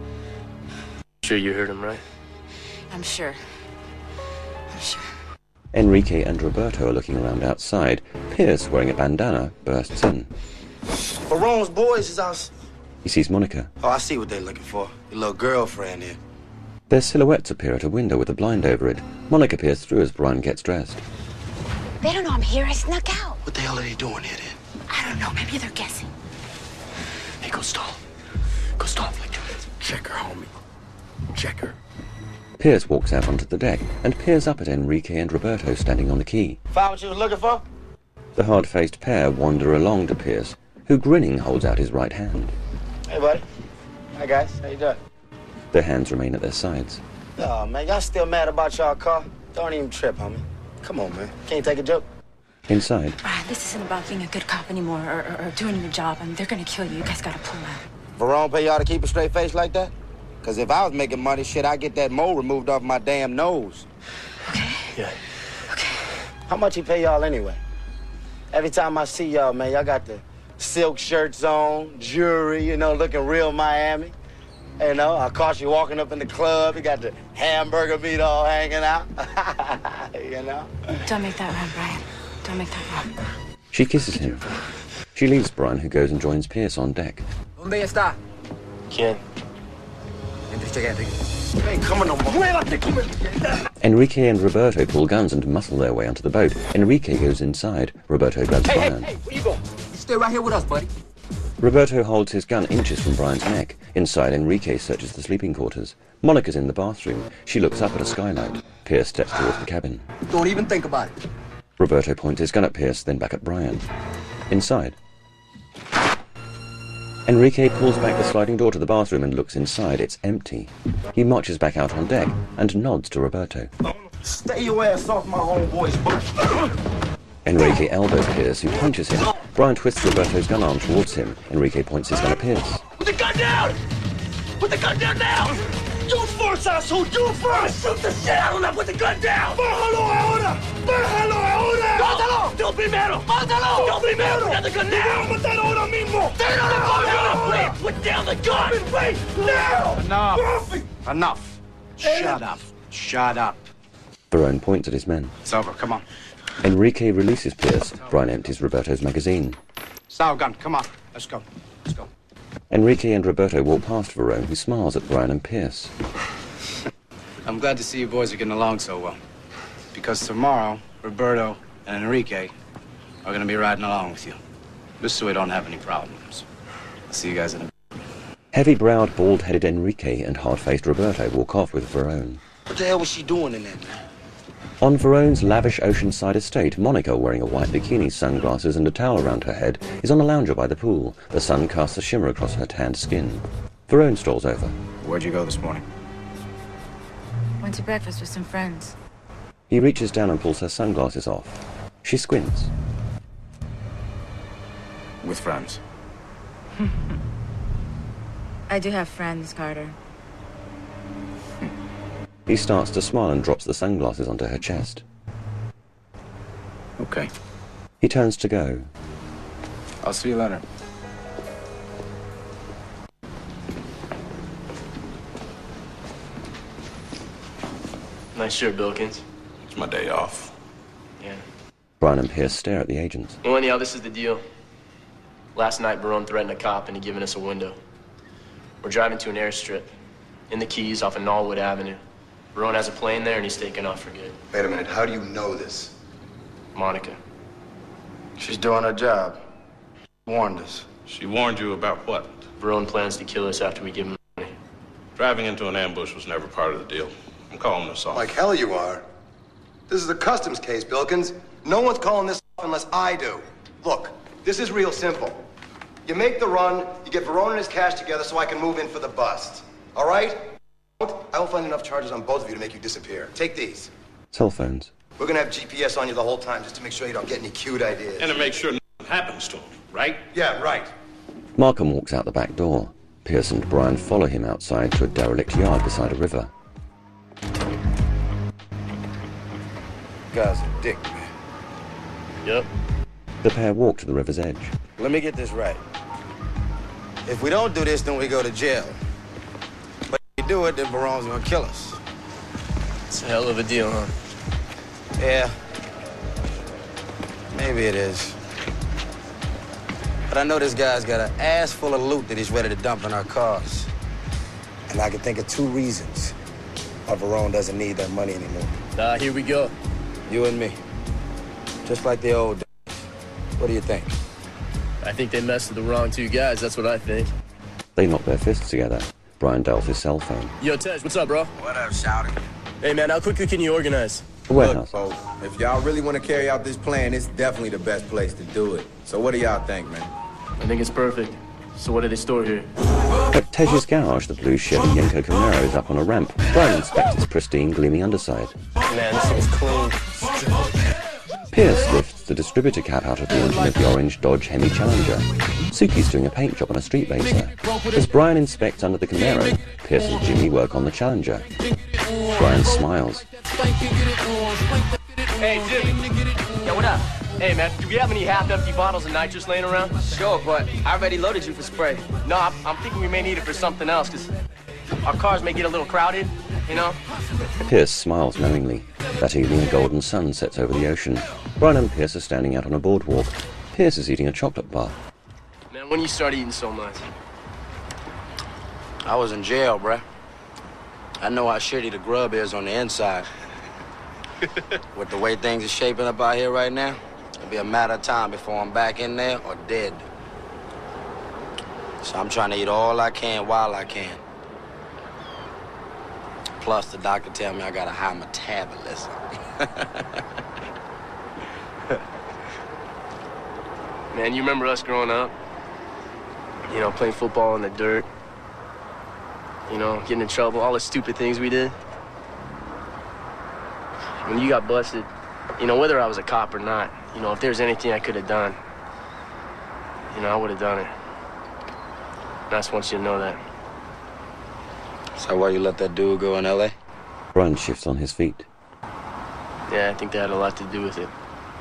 Sure you heard him, right? I'm sure. I'm sure. Enrique and Roberto are looking around outside. Pierce, wearing a bandana, bursts in. Verone's boys is out. He sees Monica. Oh, I see what they're looking for. Your little girlfriend here. Their silhouettes appear at a window with a blind over it. Monica peers through as Brian gets dressed. They don't know I'm here. I snuck out. What the hell are they doing here, then? I don't know. Maybe they're guessing. Hey, go stall. Go stall. Check her, homie. Check her. Pierce walks out onto the deck and peers up at Enrique and Roberto standing on the quay. Found what you was looking for? The hard-faced pair wander along to Pierce, who, grinning, holds out his right hand. Hey, buddy. Hi, guys. How you doing? Their hands remain at their sides. Oh, man, y'all still mad about y'all car? Don't even trip, homie. Come on, man. Can't take a joke. Inside, Brian, this isn't about being a good cop anymore or doing your job. I mean, they're gonna kill you. You guys gotta pull out. Verone pay y'all to keep a straight face like that? Because if I was making money, shit, I'd get that mole removed off my damn nose. Okay. Yeah. Okay. How much he pay y'all anyway? Every time I see y'all, man, y'all got the silk shirts on, jewelry, you know, looking real Miami. You know, I caught you walking up in the club. You got the hamburger meat all hanging out. You know? Don't make that run, Brian. Don't make that run. she kisses him. She leaves Brian, who goes and joins Pierce on deck. ¿Dónde está? ¿Quién? Hey, come on, Enrique and Roberto pull guns and muscle their way onto the boat. Enrique goes inside. Roberto grabs Brian. Hey, where you going? You stay right here with us, buddy. Roberto holds his gun inches from Brian's neck. Inside, Enrique searches the sleeping quarters. Monica's in the bathroom. She looks up at a skylight. Pierce steps towards the cabin. Don't even think about it. Roberto points his gun at Pierce, then back at Brian. Inside, Enrique pulls back the sliding door to the bathroom and looks inside. It's empty. He marches back out on deck and nods to Roberto. Stay your ass off my homeboy's boat. Enrique elbows Pierce, who punches him. Brian twists Roberto's gun arm towards him. Enrique points his gun at Pierce. Put the gun down! Put the gun down now! You first, asshole! You first! Shoot the shit out of him! Put the gun down! ¡Bájalo ahora! ¡Bájalo ahora! ¡Mátalo! ¡Don't be metal! ¡Mátalo! ¡Don't be metal! Put down the gun now! ¡Te voy a matar ahora mismo! Wait! Put down the gun! Wait! Now! Enough! Enough! Shut up. Shut up. Verone points at his men. It's over. Come on. Enrique releases Pierce. Brian empties Roberto's magazine. Sour gun. Come on. Let's go. Let's go. Enrique and Roberto walk past Verone, who smiles at Brian and Pierce. I'm glad to see you boys are getting along so well. Because tomorrow, Roberto and Enrique are going to be riding along with you. Just so we don't have any problems. I'll see you guys in a bit. Heavy-browed, bald-headed Enrique and hard-faced Roberto walk off with Verone. What the hell was she doing in there, man? On Verone's lavish oceanside estate, Monica, wearing a white bikini, sunglasses and a towel around her head, is on a lounger by the pool. The sun casts a shimmer across her tanned skin. Verone strolls over. Where'd you go this morning? Went to breakfast with some friends. He reaches down and pulls her sunglasses off. She squints. With friends. I do have friends, Carter. He starts to smile and drops the sunglasses onto her chest. Okay. He turns to go. I'll see you later. Nice shirt, Bilkins. It's my day off. Yeah. Brian and Pierce stare at the agents. Well, anyhow, this is the deal. Last night, Verone threatened a cop into giving us a window. We're driving to an airstrip in the Keys off of Knollwood Avenue. Verone has a plane there, and he's taking off for good. Wait a minute, how do you know this? Monica. She's doing her job. Warned us. She warned you about what? Verone plans to kill us after we give him money. Driving into an ambush was never part of the deal. I'm calling this off. Like hell you are. This is a customs case, Bilkins. No one's calling this off unless I do. Look, this is real simple. You make the run, you get Verone and his cash together so I can move in for the bust. All right? I will find enough charges on both of you to make you disappear. Take these. Cell phones. We're gonna have GPS on you the whole time just to make sure you don't get any cute ideas. And to make sure nothing happens to him, right? Yeah, right. Markham walks out the back door. Pierce and Brian follow him outside to a derelict yard beside a river. Guy's a dick, man. Yep. The pair walk to the river's edge. Let me get this right. If we don't do this, then we go to jail. But if we do it, then Verone's gonna kill us. It's a hell of a deal, huh? Yeah. Maybe it is. But I know this guy's got an ass full of loot that he's ready to dump in our cars. And I can think of 2 reasons why Verone doesn't need that money anymore. Here we go. You and me. Just like the old days. What do you think? I think they messed with the wrong 2 guys, that's what I think. They knock their fists together. Brian dials his cell phone. Yo, Tej, what's up, bro? What up, Shouty? Hey, man, how quickly can you organize? The warehouse. Look, folks, if y'all really want to carry out this plan, it's definitely the best place to do it. So what do y'all think, man? I think it's perfect. So what do they store here? At Tej's garage, the blue Chevy Yenko Camaro is up on a ramp. Brian inspects its pristine, gleaming underside. Man, this thing's clean. Pierce lifts the distributor cap out of the engine of the orange Dodge Hemi Challenger. Suki's doing a paint job on a street racer. As Brian inspects under the Camaro, Pierce and Jimmy work on the Challenger. Brian smiles. Hey, Jimmy. Yo, what up? Hey, man, do we have any half-empty bottles of nitrous laying around? Sure, but I already loaded you for spray. No, I'm thinking we may need it for something else, because our cars may get a little crowded, you know? Pierce smiles knowingly. That evening, a golden sun sets over the ocean. Brian and Pierce are standing out on a boardwalk. Pierce is eating a chocolate bar. Man, when you start eating so much? I was in jail, bruh. I know how shitty the grub is on the inside. With the way things are shaping up out here right now, it'll be a matter of time before I'm back in there or dead. So I'm trying to eat all I can while I can. Plus, the doctor tell me I got a high metabolism. Man, you remember us growing up? You know, playing football in the dirt. You know, getting in trouble, all the stupid things we did. When you got busted, you know, whether I was a cop or not, you know, if there's anything I could have done, you know, I would have done it. And I just want you to know that. Is that why you let that dude go in L.A.? Brian shifts on his feet. Yeah, I think that had a lot to do with it.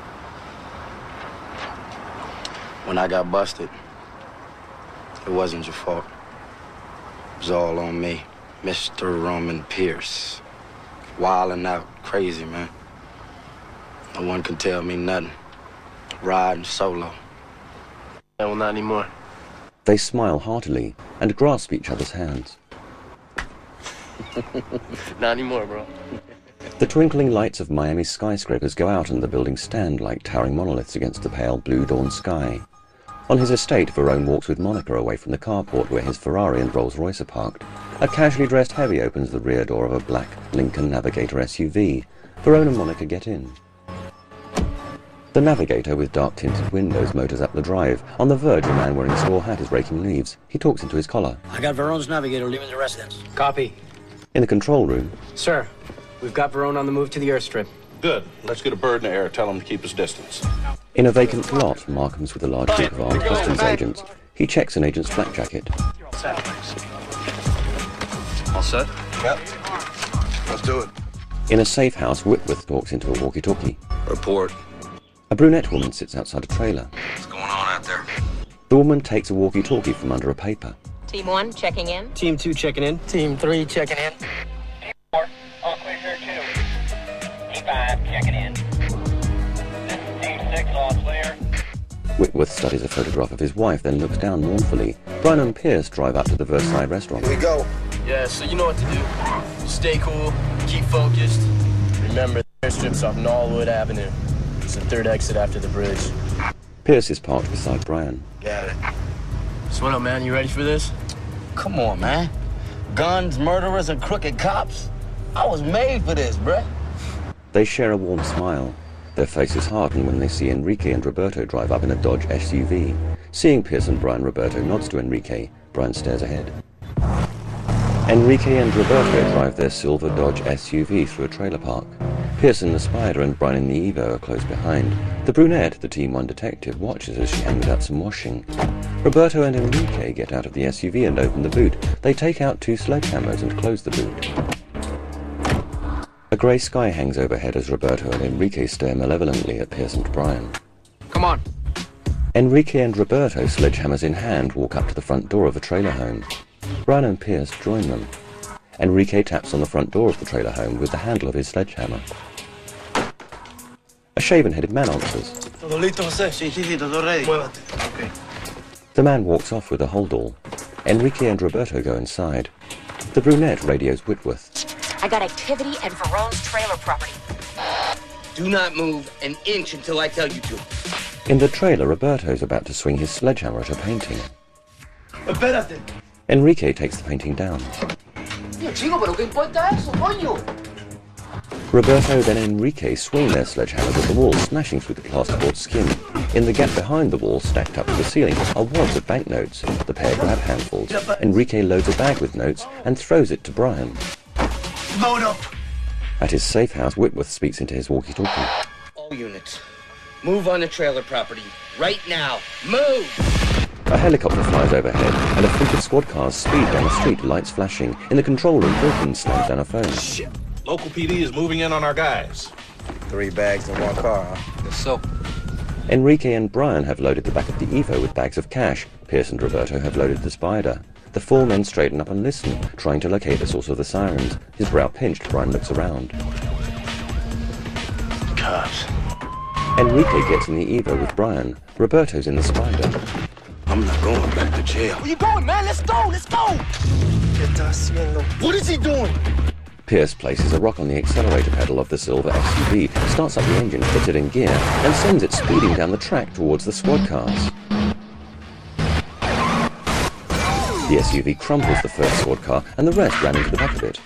When I got busted, it wasn't your fault. It was all on me. Mr. Roman Pierce. Wilding out, crazy, man. No one can tell me nothing. Riding solo. Yeah, well, not anymore. They smile heartily and grasp each other's hands. Not anymore, bro. The twinkling lights of Miami's skyscrapers go out and the buildings stand like towering monoliths against the pale blue dawn sky. On his estate, Verone walks with Monica away from the carport where his Ferrari and Rolls-Royce are parked. A casually dressed heavy opens the rear door of a black Lincoln Navigator SUV. Verone and Monica get in. The Navigator, with dark-tinted windows, motors up the drive. On the verge, a man wearing a straw hat is raking leaves. He talks into his collar. I got Verone's Navigator leaving the residence. Copy. In the control room... Sir, we've got Verone on the move to the airstrip. Good. Let's get a bird in the air. Tell him to keep his distance. In a vacant lot, Markham's with a large group of armed customs agents. He checks an agent's flak jacket. All set? Yep. Let's do it. In a safe house, Whitworth talks into a walkie-talkie. Report. A brunette woman sits outside a trailer. What's going on out there? The woman takes a walkie-talkie from under a paper. Team 1 checking in. Team 2 checking in. Team 3 checking in. Team 4, all clear here 2. Team 5 checking in. This is Team 6, all clear. Whitworth studies a photograph of his wife, then looks down mournfully. Brian and Pierce drive up to the Versailles restaurant. Here we go. Yeah, so you know what to do. Stay cool, keep focused. Remember, the airstrip's off Knollwood Avenue. It's the third exit after the bridge. Pierce is parked beside Brian. Got it. So what up, man? You ready for this? Come on, man. Guns, murderers, and crooked cops. I was made for this, bruh. They share a warm smile. Their faces harden when they see Enrique and Roberto drive up in a Dodge SUV. Seeing Pierce and Brian, Roberto nods to Enrique. Brian stares ahead. Enrique and Roberto drive their silver Dodge SUV through a trailer park. Pierce in the Spider and Brian in the Evo are close behind. The brunette, the Team 1 detective, watches as she hangs out some washing. Roberto and Enrique get out of the SUV and open the boot. They take out 2 sledgehammers and close the boot. A grey sky hangs overhead as Roberto and Enrique stare malevolently at Pierce and Brian. Come on. Enrique and Roberto, sledgehammers in hand, walk up to the front door of a trailer home. Brian and Pierce join them. Enrique taps on the front door of the trailer home with the handle of his sledgehammer. A shaven-headed man answers. Todo listo, José? Sí, todo ready. Muévate. Okay. The man walks off with a holdall. Enrique and Roberto go inside. The brunette radios Whitworth. I got activity at Verone's trailer property. Do not move an inch until I tell you to. In the trailer, Roberto's about to swing his sledgehammer at a painting. Espérate. Enrique takes the painting down. Chico, pero ¿qué importa eso, coño? Roberto then Enrique swing their sledgehammers at the wall, smashing through the plasterboard skin. In the gap behind the wall, stacked up to the ceiling, are wads of banknotes. The pair grab handfuls. Enrique loads a bag with notes and throws it to Brian. Load up. At his safe house, Whitworth speaks into his walkie-talkie. All units, move on the trailer property. Right now. Move! A helicopter flies overhead, and a fleet of squad cars speed down the street, lights flashing. In the control room, Wilkins slams down a phone. Shit. Local PD is moving in on our guys. 3 bags in 1 car, huh? Yes, so. Enrique and Brian have loaded the back of the Evo with bags of cash. Pierce and Roberto have loaded the Spider. The 4 men straighten up and listen, trying to locate the source of the sirens. His brow pinched, Brian looks around. Cops. Enrique gets in the Evo with Brian. Roberto's in the Spider. I'm not going back to jail. Where you going, man? Let's go! Let's go! What is he doing? Pierce places a rock on the accelerator pedal of the silver SUV, starts up the engine, puts it in gear, and sends it speeding down the track towards the squad cars. The SUV crumples the first squad car, and the rest ran into the back of it.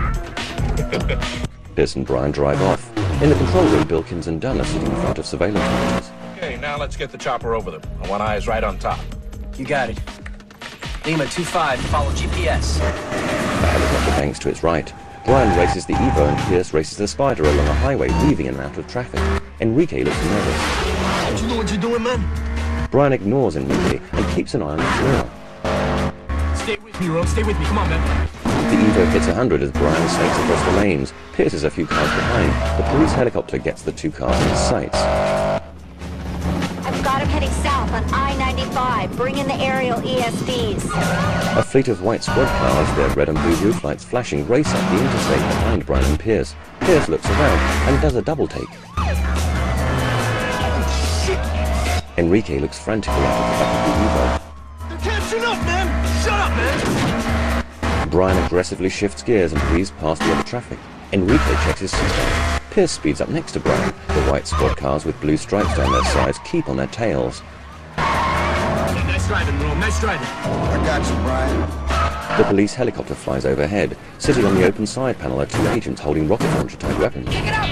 Pierce and Brian drive off. In the control room, Bilkins and Dunn are sitting in front of surveillance monitors. Okay, now let's get the chopper over them. I want eyes right on top. You got it. Lima 2-5, follow GPS. The helicopter banks to its right. Brian races the Evo and Pierce races the Spider along a highway weaving in and out of traffic. Enrique looks nervous. Don't you know what you're doing, man? Brian ignores Enrique and keeps an eye on his rear. Stay with me, Ro. Stay with me. Come on, man. The Evo hits 100 as Brian snakes across the lanes. Pierce is a few cars behind. The police helicopter gets the two cars in sights. I've got him heading south on I-95. Bring in the aerial ESPs. A fleet of white squad cars, their red and blue roof lights flashing, race up the interstate behind Brian and Pierce. Pierce looks around and does a double take. Enrique looks frantically out of the back of the Evo. They're catching up, man! Shut up, man! Brian aggressively shifts gears and weaves past the other traffic. Enrique checks his seatbelt. Pierce speeds up next to Brian. The white squad cars with blue stripes down their sides keep on their tails. Hey, nice driving, Ro. Nice driving. I got you, Brian. The police helicopter flies overhead. Sitting on the open side panel are two agents holding rocket launcher-type weapons.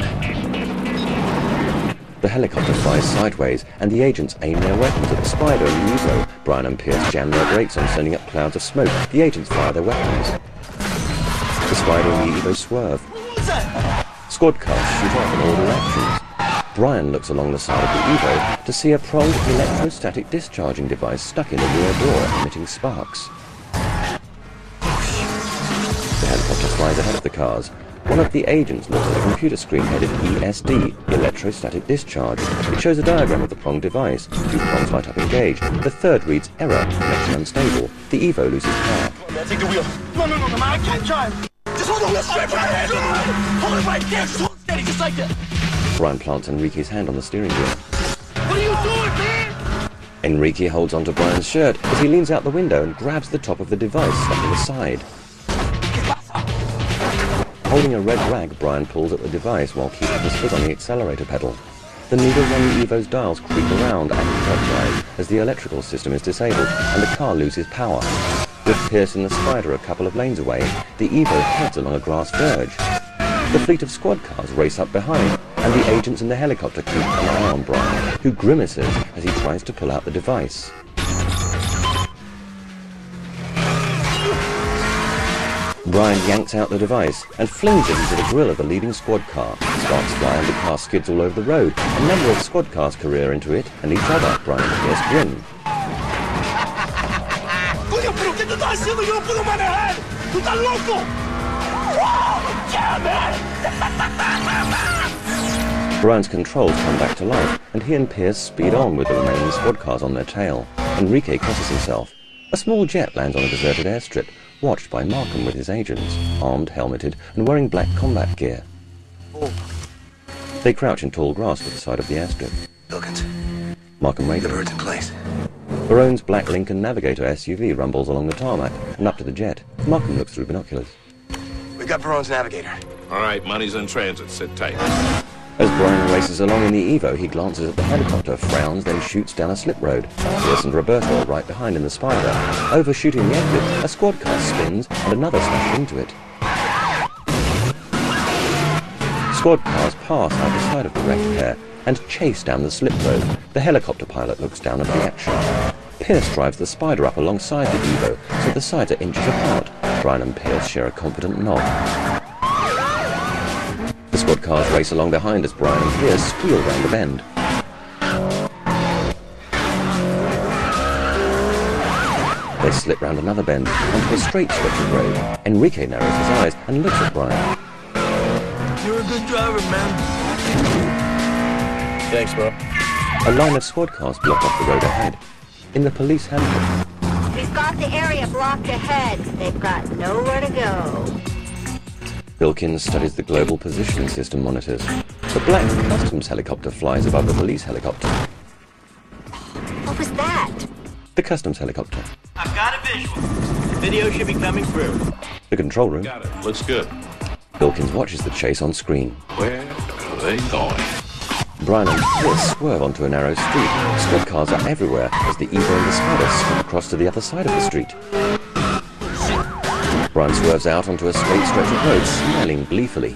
The helicopter flies sideways, and the agents aim their weapons at the Spider and the Evo. Brian and Pierce jam their brakes on, sending up clouds of smoke. The agents fire their weapons. The Spider and the Evo swerve. Squad cars shoot off in all directions. Brian looks along the side of the Evo to see a pronged electrostatic discharging device stuck in the rear door, emitting sparks. The helicopter flies ahead of the cars. One of the agents looks at a computer screen headed ESD, electrostatic discharge. It shows a diagram of the pronged device. Two prongs light up engaged. The third reads error, connection unstable. The Evo loses power. Man, take the wheel. No, man, I can't drive. Just hold on, let's straight right here. Hold it right there, just hold it steady, just like that. Brian plants Enrique's hand on the steering wheel. What are you doing, man? Enrique holds onto Brian's shirt as he leans out the window and grabs the top of the device stuck in the side. Holding a red rag, Brian pulls at the device while keeping his foot on the accelerator pedal. The needles on the Evo's dials creep around anti-clockwise as the electrical system is disabled and the car loses power. With Pierce and the Spider a couple of lanes away, the Evo heads along a grass verge. The fleet of squad cars race up behind, and the agents in the helicopter keep an eye on Brian, who grimaces as he tries to pull out the device. Brian yanks out the device and flings it into the grill of the leading squad car. Sparks fly and the car skids all over the road. A number of squad cars career into it and each other. Brian and Pierce grin. Coño, pero ¿qué te estás haciendo? Yo no puedo manejar. ¡Tú estás loco! Brian's controls come back to life, and he and Pierce speed on with the remaining squad cars on their tail. Enrique crosses himself. A small jet lands on a deserted airstrip, watched by Markham with his agents, armed, helmeted, and wearing black combat gear. They crouch in tall grass to the side of the airstrip. Wilkins. Markham The radios. bird's in place. Barone's black Lincoln Navigator SUV rumbles along the tarmac and up to the jet. Markham looks through binoculars. We got Barone's Navigator. All right, money's in transit. Sit tight. As Brian races along in the Evo, he glances at the helicopter, frowns, then shoots down a slip road. Pierce and Roberto are right behind in the Spider. Overshooting the exit, a squad car spins and another smashes into it. Squad cars pass out the side of the wrecked pair and chase down the slip road. The helicopter pilot looks down at the action. Pierce drives the Spider up alongside the Evo, so the sides are inches apart. Brian and Pierce share a confident nod. The squad cars race along behind as Brian and Pierce squeal round the bend. They slip round another bend onto a straight stretch of road. Enrique narrows his eyes and looks at Brian. You're a good driver, man. Thanks, bro. A line of squad cars block off the road ahead. In the police handbook, We've got the area blocked ahead. They've got nowhere to go. Wilkins studies the global positioning system monitors. The black customs helicopter flies above the police helicopter. What was that? The customs helicopter. I've got a visual. The video should be coming through. The control room. Got it. Looks good. Wilkins watches the chase on screen. Where are they going? Brian and Pierce swerve onto a narrow street. Squad cars are everywhere as the Evo and the Spider skip across to the other side of the street. Brian swerves out onto a straight stretch of road, smiling gleefully.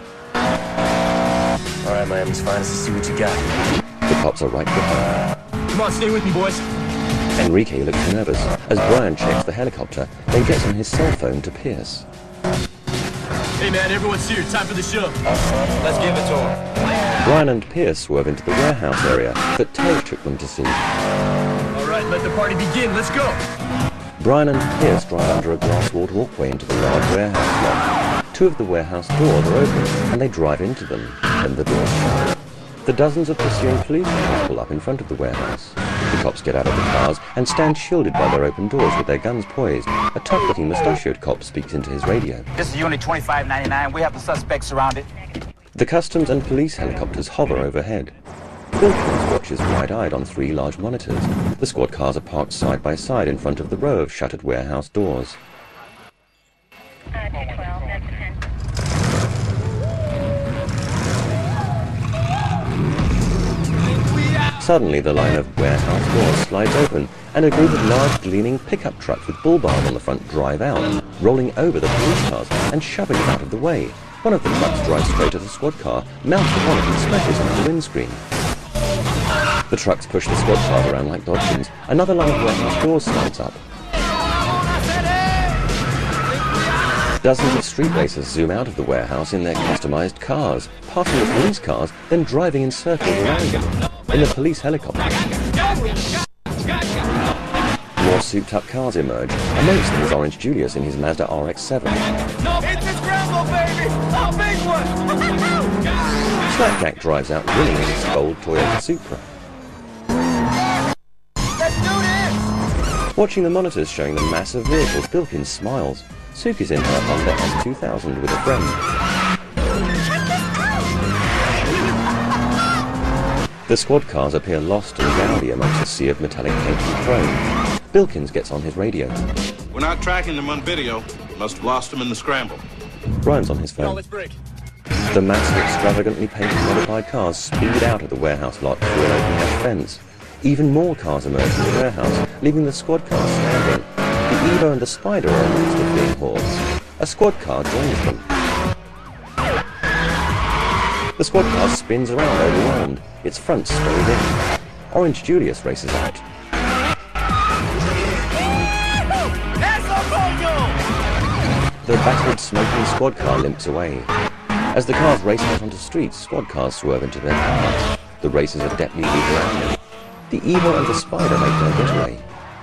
All right, Miami's finest. Let's see what you got. The cops are right behind. Come on, stay with me, boys. Enrique looks nervous as Brian checks the helicopter, then gets on his cell phone to Pierce. Hey man, everyone's here. Time for the show. Let's give it to him. Brian and Pierce swerve into the warehouse area that Tej took them to see. All right, let the party begin. Let's go. Brian and Pierce drive under a glass-walled walkway into the large warehouse lot. Two of the warehouse doors are open, and they drive into them. Then the doors shut. The dozens of pursuing police cars pull up in front of the warehouse. The cops get out of the cars and stand shielded by their open doors with their guns poised. A tough-looking mustachioed cop speaks into his radio. This is Unit 2599. We have the suspect surrounded. The customs and police helicopters hover overhead. Wilkins watches wide-eyed on three large monitors. The squad cars are parked side by side in front of the row of shuttered warehouse doors. Suddenly, the line of warehouse doors slides open, and a group of large, gleaming pickup trucks with bull bars on the front drive out, rolling over the police cars and shoving them out of the way. One of the trucks drives straight at the squad car, mounts upon it and smashes into the windscreen. The trucks push the squad cars around like dodgins. Another line of warehouse doors slides up. Dozens of street racers zoom out of the warehouse in their customized cars, passing the police cars, then driving in circles around them. In the police helicopter, more souped-up cars emerge. Amongst them is Orange Julius in his Mazda RX-7. It's a scramble, baby! A big one! Slapjack drives out grinning in his gold Toyota Supra. Let's do this! Watching the monitors showing the massive vehicles, Bilkins smiles. Suki's in her Honda S2000 with a friend. The squad cars appear lost and rowdy amongst a sea of metallic paint and chrome. Bilkins gets on his radio. We're not tracking them on video. Must have lost them in the scramble. Brian's on his phone. Let's break. The massive, extravagantly painted modified cars speed out of the warehouse lot through an open mesh fence. Even more cars emerge from the warehouse, leaving the squad cars standing. The Evo and the Spider are amongst the big horse. A squad car joins them. The squad car spins around overwhelmed, its front stowed in. Orange Julius races out. The battered, smoking squad car limps away. As the cars race out onto streets, squad cars swerve into their paths. The racers are deftly weave around them. The Evo and the Spider make their getaway.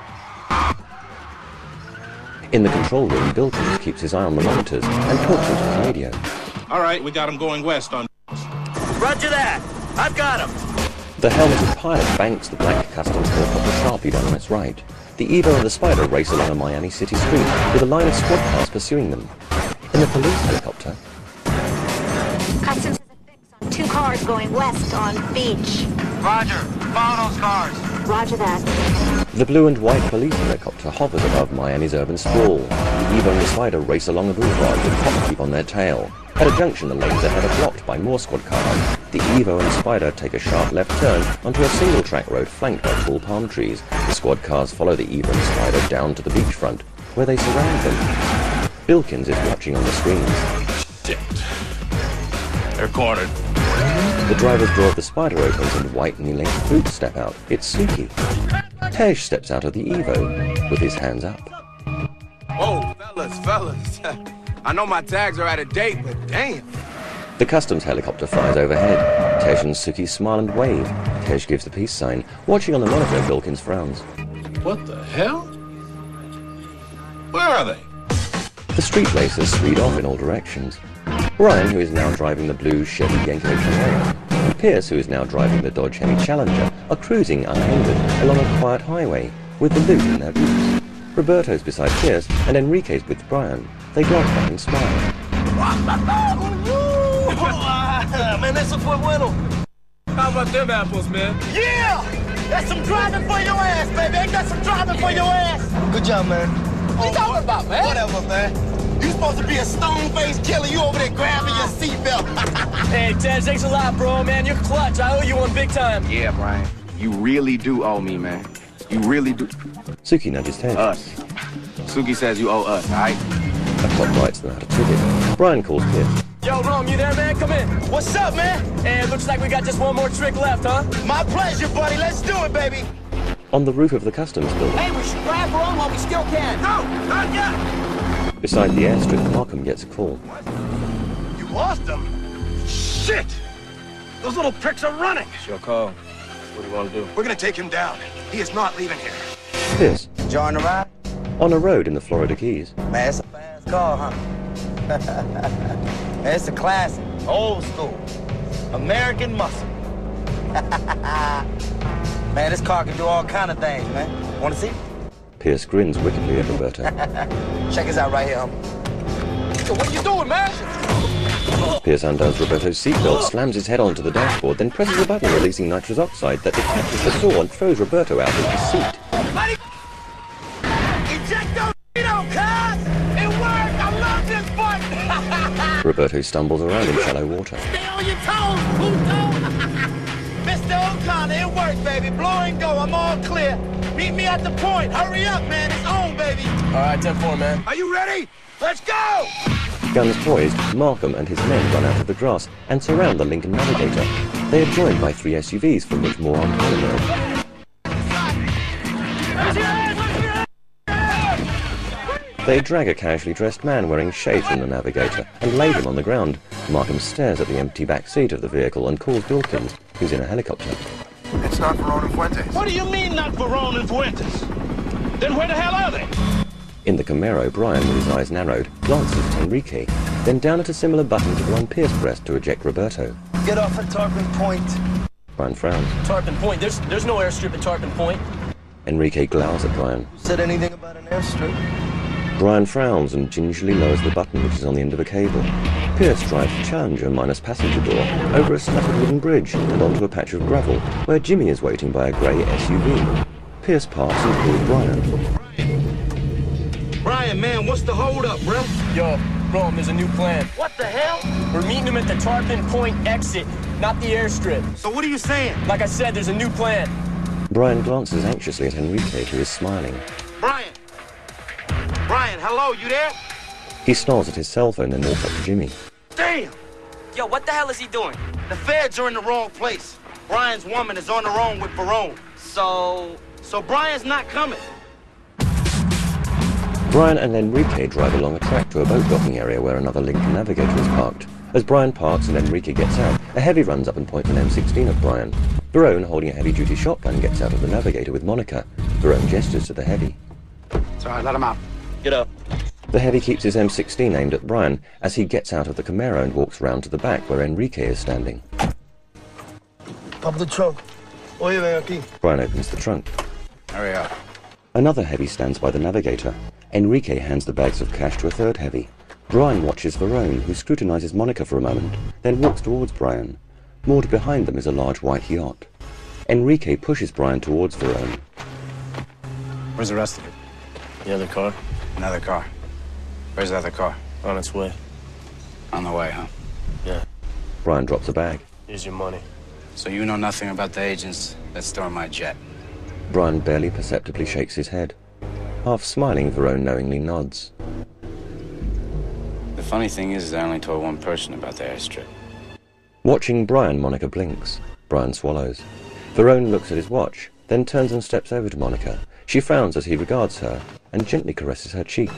In the control room, Bilkins keeps his eye on the monitors and talks into his radio. All right, we got him going west on... Roger that! I've got him! The helmeted pilot banks the black customs helicopter sharply down on its right. The Evo and the Spider race along a Miami City street with a line of squad cars pursuing them. In the police helicopter... Customs has a fix on 2 cars going west on Beach. Roger. Follow those cars. Roger that. The blue and white police helicopter hovers above Miami's urban sprawl. The Evo and the Spider race along a boulevard with cops keep on their tail. At a junction, the lanes ahead are blocked by more squad cars. The Evo and the Spider take a sharp left turn onto a single-track road flanked by tall palm trees. The squad cars follow the Evo and Spider down to the beachfront, where they surround them. Bilkins is watching on the screens. Shit. They're cornered. The driver's door of the Spider opens and white knee-length boots step out. It's Suki. Tej steps out of the Evo with his hands up. Whoa, fellas. I know my tags are out of date, but damn. The customs helicopter flies overhead. Tej and Suki smile and wave. Tej gives the peace sign. Watching on the monitor, Bilkins frowns. What the hell? Where are they? The street racers speed off in all directions. Brian, who is now driving the blue Chevy Yenko Camaro, and Pierce, who is now driving the Dodge Hemi Challenger, are cruising unhindered along a quiet highway with the loot in their boots. Roberto's beside Pierce and Enrique's with Brian. They glance back and smile. Man, that's a fue bueno. How about them apples, man? Yeah! That's some driving for your ass, baby. Ain't that some driving for your ass? Good job, man. What you talking about, man? Whatever, man. You supposed to be a stone-faced killer. You over there grabbing your seatbelt. Hey, Tej, thanks a lot, bro, man. You're clutch. I owe you one big time. Yeah, Brian. You really do owe me, man. You really do. Suki nudges Tej. Us. Suki says you owe us, all right? A cop writes them out a ticket. Brian calls Pierce. Yo, Rome, you there, man? Come in. What's up, man? Hey, it looks like we got just one more trick left, huh? My pleasure, buddy. Let's do it, baby. On the roof of the customs building, Hey, we should grab Verone while we still can. No, not yet. beside the airstrip, Markham gets a call. You lost him? Shit! Those little pricks are running. It's your call. What do you want to do? We're gonna take him down. He is not leaving here. Pierce, Join the ride? on a road in the Florida Keys. Man, it's a fast car, huh? Man, it's a classic. Old school. American muscle. Man, this car can do all kind of things, man. Want to see? Pierce grins wickedly at Roberto. Check us out right here, homie. So what you doing, man? Pierce undoes Roberto's seatbelt, slams his head onto the dashboard, then presses a button releasing nitrous oxide that detaches the saw and throws Roberto out of his seat. Ejecto, cuz! It worked! I love this button! Roberto stumbles around in shallow water. Stay on your toes, Puto! Mr. O'Connor, it worked, baby. Blow and go. I'm all clear. Meet me at the point. Hurry up, man. It's on, baby. All right, 10-4, man. Are you ready? Let's go! Guns poised, Markham and his men run out of the grass and surround the Lincoln Navigator. They are joined by 3 SUVs from which more armed men emerge. They drag a casually dressed man wearing shades from the Navigator and lay him on the ground. Markham stares at the empty back seat of the vehicle and calls Wilkins, who's in a helicopter. It's not Verone and Fuentes. What do you mean, not Verone and Fuentes? Then where the hell are they? In the Camaro, Brian, with his eyes narrowed, glances at Enrique, then down at a similar button to the one Pierce pressed to eject Roberto. Get off at Tarpon Point. Brian frowns. Tarpon Point? There's no airstrip at Tarpon Point. Enrique glowers at Brian. Said anything about an airstrip? Brian frowns and gingerly lowers the button which is on the end of a cable. Pierce drives the Challenger minus passenger door over a slatted wooden bridge and onto a patch of gravel where Jimmy is waiting by a grey SUV. Pierce parks and calls Brian. Brian, man, what's the hold-up, bro? Yo, Rome, there's a new plan. What the hell? We're meeting him at the Tarpon Point exit, not the airstrip. So what are you saying? Like I said, there's a new plan. Brian glances anxiously at Enrique, who is smiling. Brian! Brian, hello, you there? He snarls at his cell phone and walks up to Jimmy. Damn! Yo, what the hell is he doing? The feds are in the wrong place. Brian's woman is on her own with Verone. So Brian's not coming. Brian and Enrique drive along a track to a boat docking area where another Lincoln Navigator is parked. As Brian parks and Enrique gets out, a heavy runs up and points an M16 at Brian. Verone, holding a heavy-duty shotgun, gets out of the Navigator with Monica. Verone gestures to the heavy. It's all right, let him out. Get up. The heavy keeps his M16 aimed at Brian as he gets out of the Camaro and walks round to the back where Enrique is standing. Pop the trunk. Oye, ven aquí. Brian opens the trunk. Hurry up. Another heavy stands by the Navigator. Enrique hands the bags of cash to a third heavy. Brian watches Verone, who scrutinizes Monica for a moment, then walks towards Brian. Moored behind them is a large white yacht. Enrique pushes Brian towards Verone. Where's the rest of it? The other car? Another car. Where's the other car? On its way. On the way, huh? Yeah. Brian drops a bag. Here's your money. So you know nothing about the agents that stormed my jet? Brian barely perceptibly shakes his head. Half smiling, Verone knowingly nods. The funny thing is I only told one person about the airstrip. Watching Brian, Monica blinks. Brian swallows. Verone looks at his watch, then turns and steps over to Monica. She frowns as he regards her and gently caresses her cheek.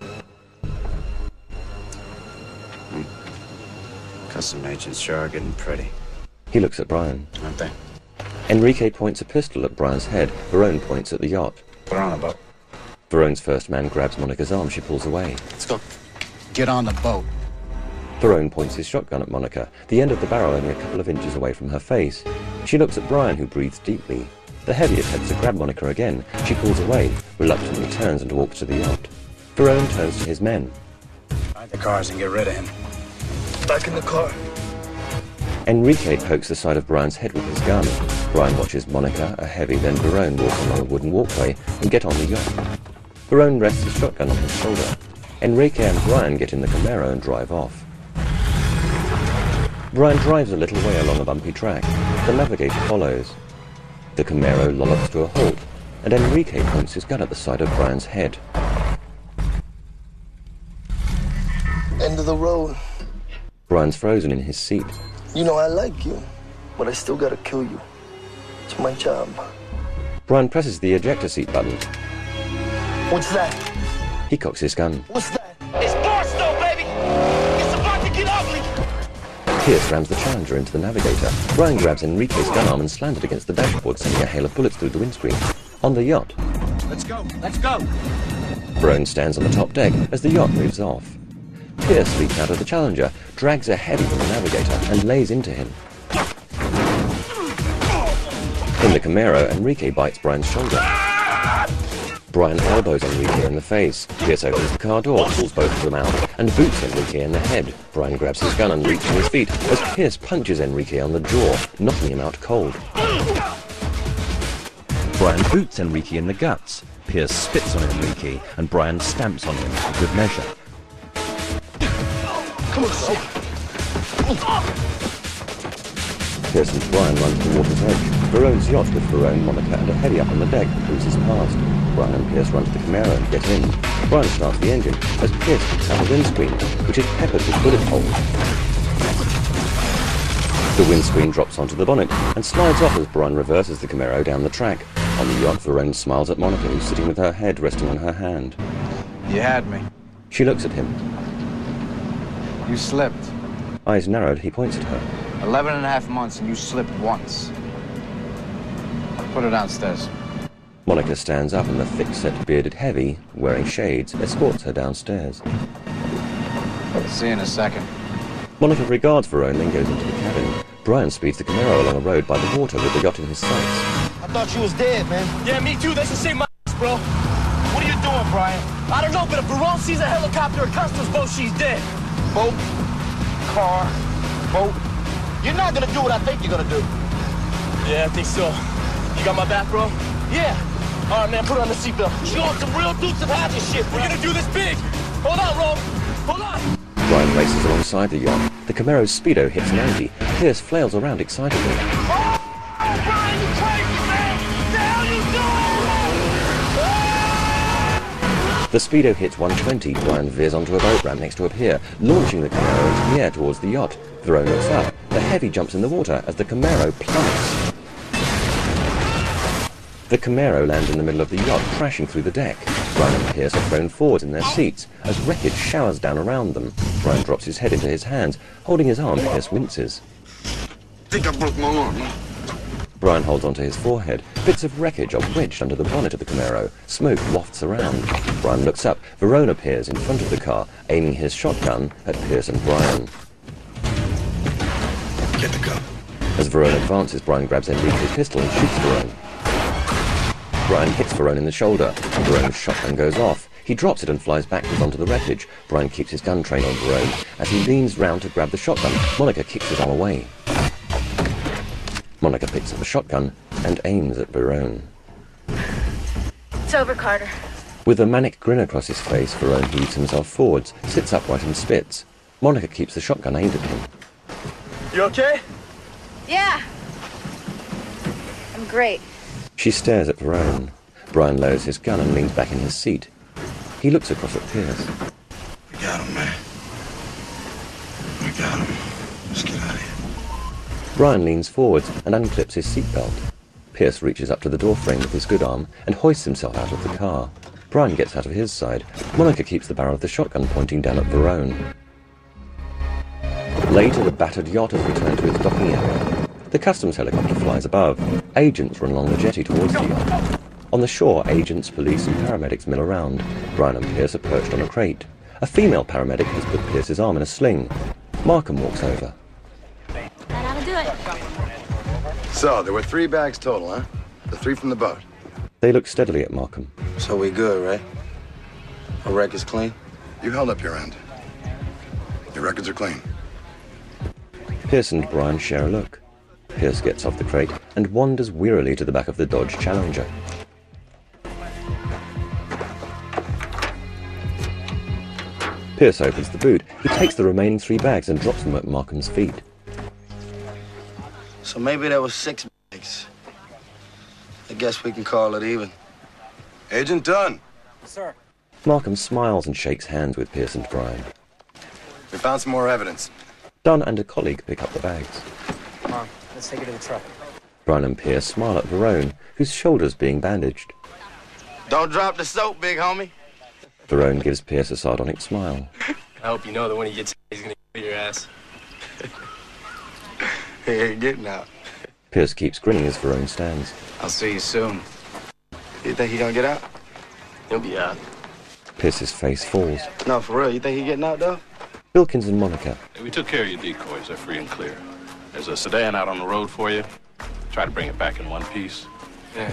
Custom agents sure are getting pretty. He looks at Brian. Aren't they? Enrique points a pistol at Brian's head. Verone points at the yacht. Put her on the boat. Verone's first man grabs Monica's arm. She pulls away. Let's go. Get on the boat. Verone points his shotgun at Monica, the end of the barrel only a couple of inches away from her face. She looks at Brian, who breathes deeply. The heavy attempts to grab Monica again. She pulls away, reluctantly turns and walks to the yacht. Verone turns to his men. Find the cars and get rid of him. Back in the car. Enrique pokes the side of Brian's head with his gun. Brian watches Monica, a heavy, then Verone walk along a wooden walkway and get on the yacht. Verone rests his shotgun on his shoulder. Enrique and Brian get in the Camaro and drive off. Brian drives a little way along a bumpy track. The Navigator follows. The Camaro lollops to a halt, and Enrique points his gun at the side of Brian's head. End of the road. Brian's frozen in his seat. You know I like you, but I still gotta kill you. It's my job. Brian presses the ejector seat button. What's that? He cocks his gun. What's that? It's Barstow, baby! It's about to get ugly! Pierce rams the Challenger into the Navigator. Brian grabs Enrique's gun arm and slams it against the dashboard, sending a hail of bullets through the windscreen. On the yacht, Let's go! Let's go! Verone stands on the top deck as the yacht moves off. Pierce leaps out of the Challenger, drags a heavy from the Navigator, and lays into him. In the Camaro, Enrique bites Brian's shoulder. Brian elbows Enrique in the face. Pierce opens the car door, pulls both of them out, and boots Enrique in the head. Brian grabs his gun and reaches his feet as Pierce punches Enrique on the jaw, knocking him out cold. Brian boots Enrique in the guts. Pierce spits on Enrique, and Brian stamps on him for good measure. Come on, shit! Pierce and Brian run to the water's edge. Verone's yacht with Verone, Monica, and a heavy up on the deck cruises past. Brian and Pierce run to the Camaro and get in. Brian starts the engine as Pierce kicks out the windscreen, which is peppered with bullet holes. The windscreen drops onto the bonnet and slides off as Brian reverses the Camaro down the track. On the yacht, Verone smiles at Monica, who's sitting with her head resting on her hand. You had me. She looks at him. You slipped. Eyes narrowed, he points at her. 11.5 months and you slipped once. Put her downstairs. Monica stands up and the thick-set bearded heavy, wearing shades, escorts her downstairs. See you in a second. Monica regards Verone, then goes into the cabin. Brian speeds the Camaro along a road by the water with the yacht in his sights. I thought you was dead, man. Yeah, me too. They should save my ass, bro. What are you doing, Brian? I don't know, but if Verone sees a helicopter or customs boat, she's dead. Boat, car, boat. You're not gonna do what I think you're gonna do. Yeah, I think so. You got my back, bro? Yeah. All right, man, put on the seatbelt. You on some real Dukes of Hazzard shit, bro. We're gonna do this big. Hold on, Ro. Hold on. Brian races alongside the yacht. The Camaro's speedo hits 90. Pierce flails around excitedly. Oh, Brian, you crazy, man! What the hell you doing? The speedo hits 120. Brian veers onto a boat ramp next to a pier, launching the Camaro into the air towards the yacht. Verone looks up. The heavy jumps in the water as the Camaro plummets. The Camaro lands in the middle of the yacht, crashing through the deck. Brian and Pierce are thrown forward in their seats as wreckage showers down around them. Brian drops his head into his hands. Holding his arm, Pierce winces. Think I broke my arm, huh? Brian holds onto his forehead. Bits of wreckage are wedged under the bonnet of the Camaro. Smoke wafts around. Brian looks up. Verone appears in front of the car, aiming his shotgun at Pierce and Brian. Get the gun. As Verone advances, Brian grabs Enrique's pistol and shoots Verone. Brian hits Verone in the shoulder. Verone's shotgun goes off. He drops it and flies backwards onto the wreckage. Brian keeps his gun trained on Verone. As he leans round to grab the shotgun, Monica kicks his arm away. Monica picks up a shotgun and aims at Verone. It's over, Carter. With a manic grin across his face, Verone heaves himself forwards, sits upright and spits. Monica keeps the shotgun aimed at him. You okay? Yeah. I'm great. She stares at Verone. Brian lowers his gun and leans back in his seat. He looks across at Pierce. We got him, man. We got him. Let's get out of here. Brian leans forwards and unclips his seatbelt. Pierce reaches up to the doorframe with his good arm and hoists himself out of the car. Brian gets out of his side. Monica keeps the barrel of the shotgun pointing down at Verone. Later, the battered yacht has returned to its docking area. The customs helicopter flies above. Agents run along the jetty towards the yacht. On the shore, agents, police, and paramedics mill around. Brian and Pierce are perched on a crate. A female paramedic has put Pierce's arm in a sling. Markham walks over. That ought to do it. So, there were 3 bags total, huh? The 3 from the boat. They look steadily at Markham. So we good, right? Our record's clean? You held up your end. Your records are clean. Pierce and Brian share a look. Pierce gets off the crate and wanders wearily to the back of the Dodge Challenger. Pierce opens the boot. He takes the remaining 3 bags and drops them at Markham's feet. So maybe there was 6 bags. I guess we can call it even. Agent Dunn. Sir. Markham smiles and shakes hands with Pierce and Brian. We found some more evidence. Dunn and a colleague pick up the bags. Come on, let's take it to the truck. Brian and Pierce smile at Verone, whose shoulder's being bandaged. Don't drop the soap, big homie. Verone gives Pierce a sardonic smile. I hope you know that when he gets he's gonna kill your ass. He ain't getting out. Pierce keeps grinning as Verone stands. I'll see you soon. You think he gonna get out? He'll be out. Pierce's face falls. No, for real. You think he getting out, though? Bilkins and Monica. Hey, we took care of your decoys. They're free and clear. There's a sedan out on the road for you. Try to bring it back in one piece. Yeah.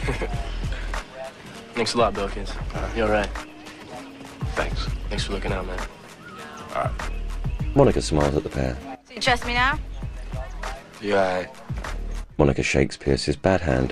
Thanks a lot, Bilkins. You all right? Thanks. Thanks for looking out, man. All right. Monica smiles at the pair. So you trust me now? You all right? Monica shakes Pierce's bad hand.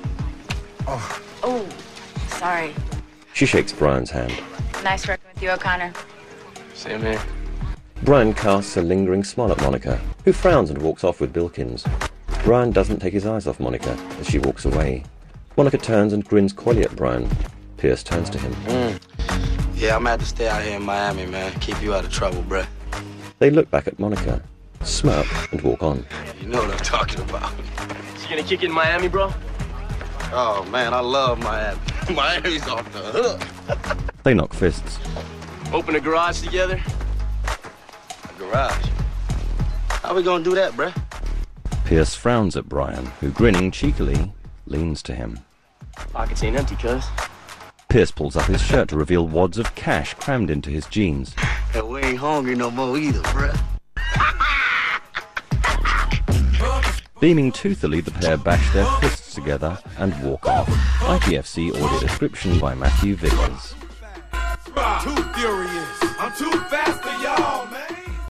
Oh, sorry. She shakes Brian's hand. Nice working with you, O'Connor. Same here. Brian casts a lingering smile at Monica, who frowns and walks off with Bilkins. Brian doesn't take his eyes off Monica as she walks away. Monica turns and grins coyly at Brian. Pierce turns to him. Yeah, I'm gonna have to stay out here in Miami, man. Keep you out of trouble, bruh. They look back at Monica, smirk, and walk on. You know what I'm talking about. So you gonna kick it in Miami, bro? Oh, man, I love Miami. Miami's off the hook. They knock fists. Open a garage together? A garage? How we gonna do that, bruh? Pierce frowns at Brian, who, grinning cheekily, leans to him. Pockets ain't empty, cuz. Pierce pulls up his shirt to reveal wads of cash crammed into his jeans. And we ain't hungry no more either, bruh. Beaming toothily, the pair bash their fists together and walk off. IPFC audio description by Matthew Vickers. Too furious. I'm too fast for y'all, man.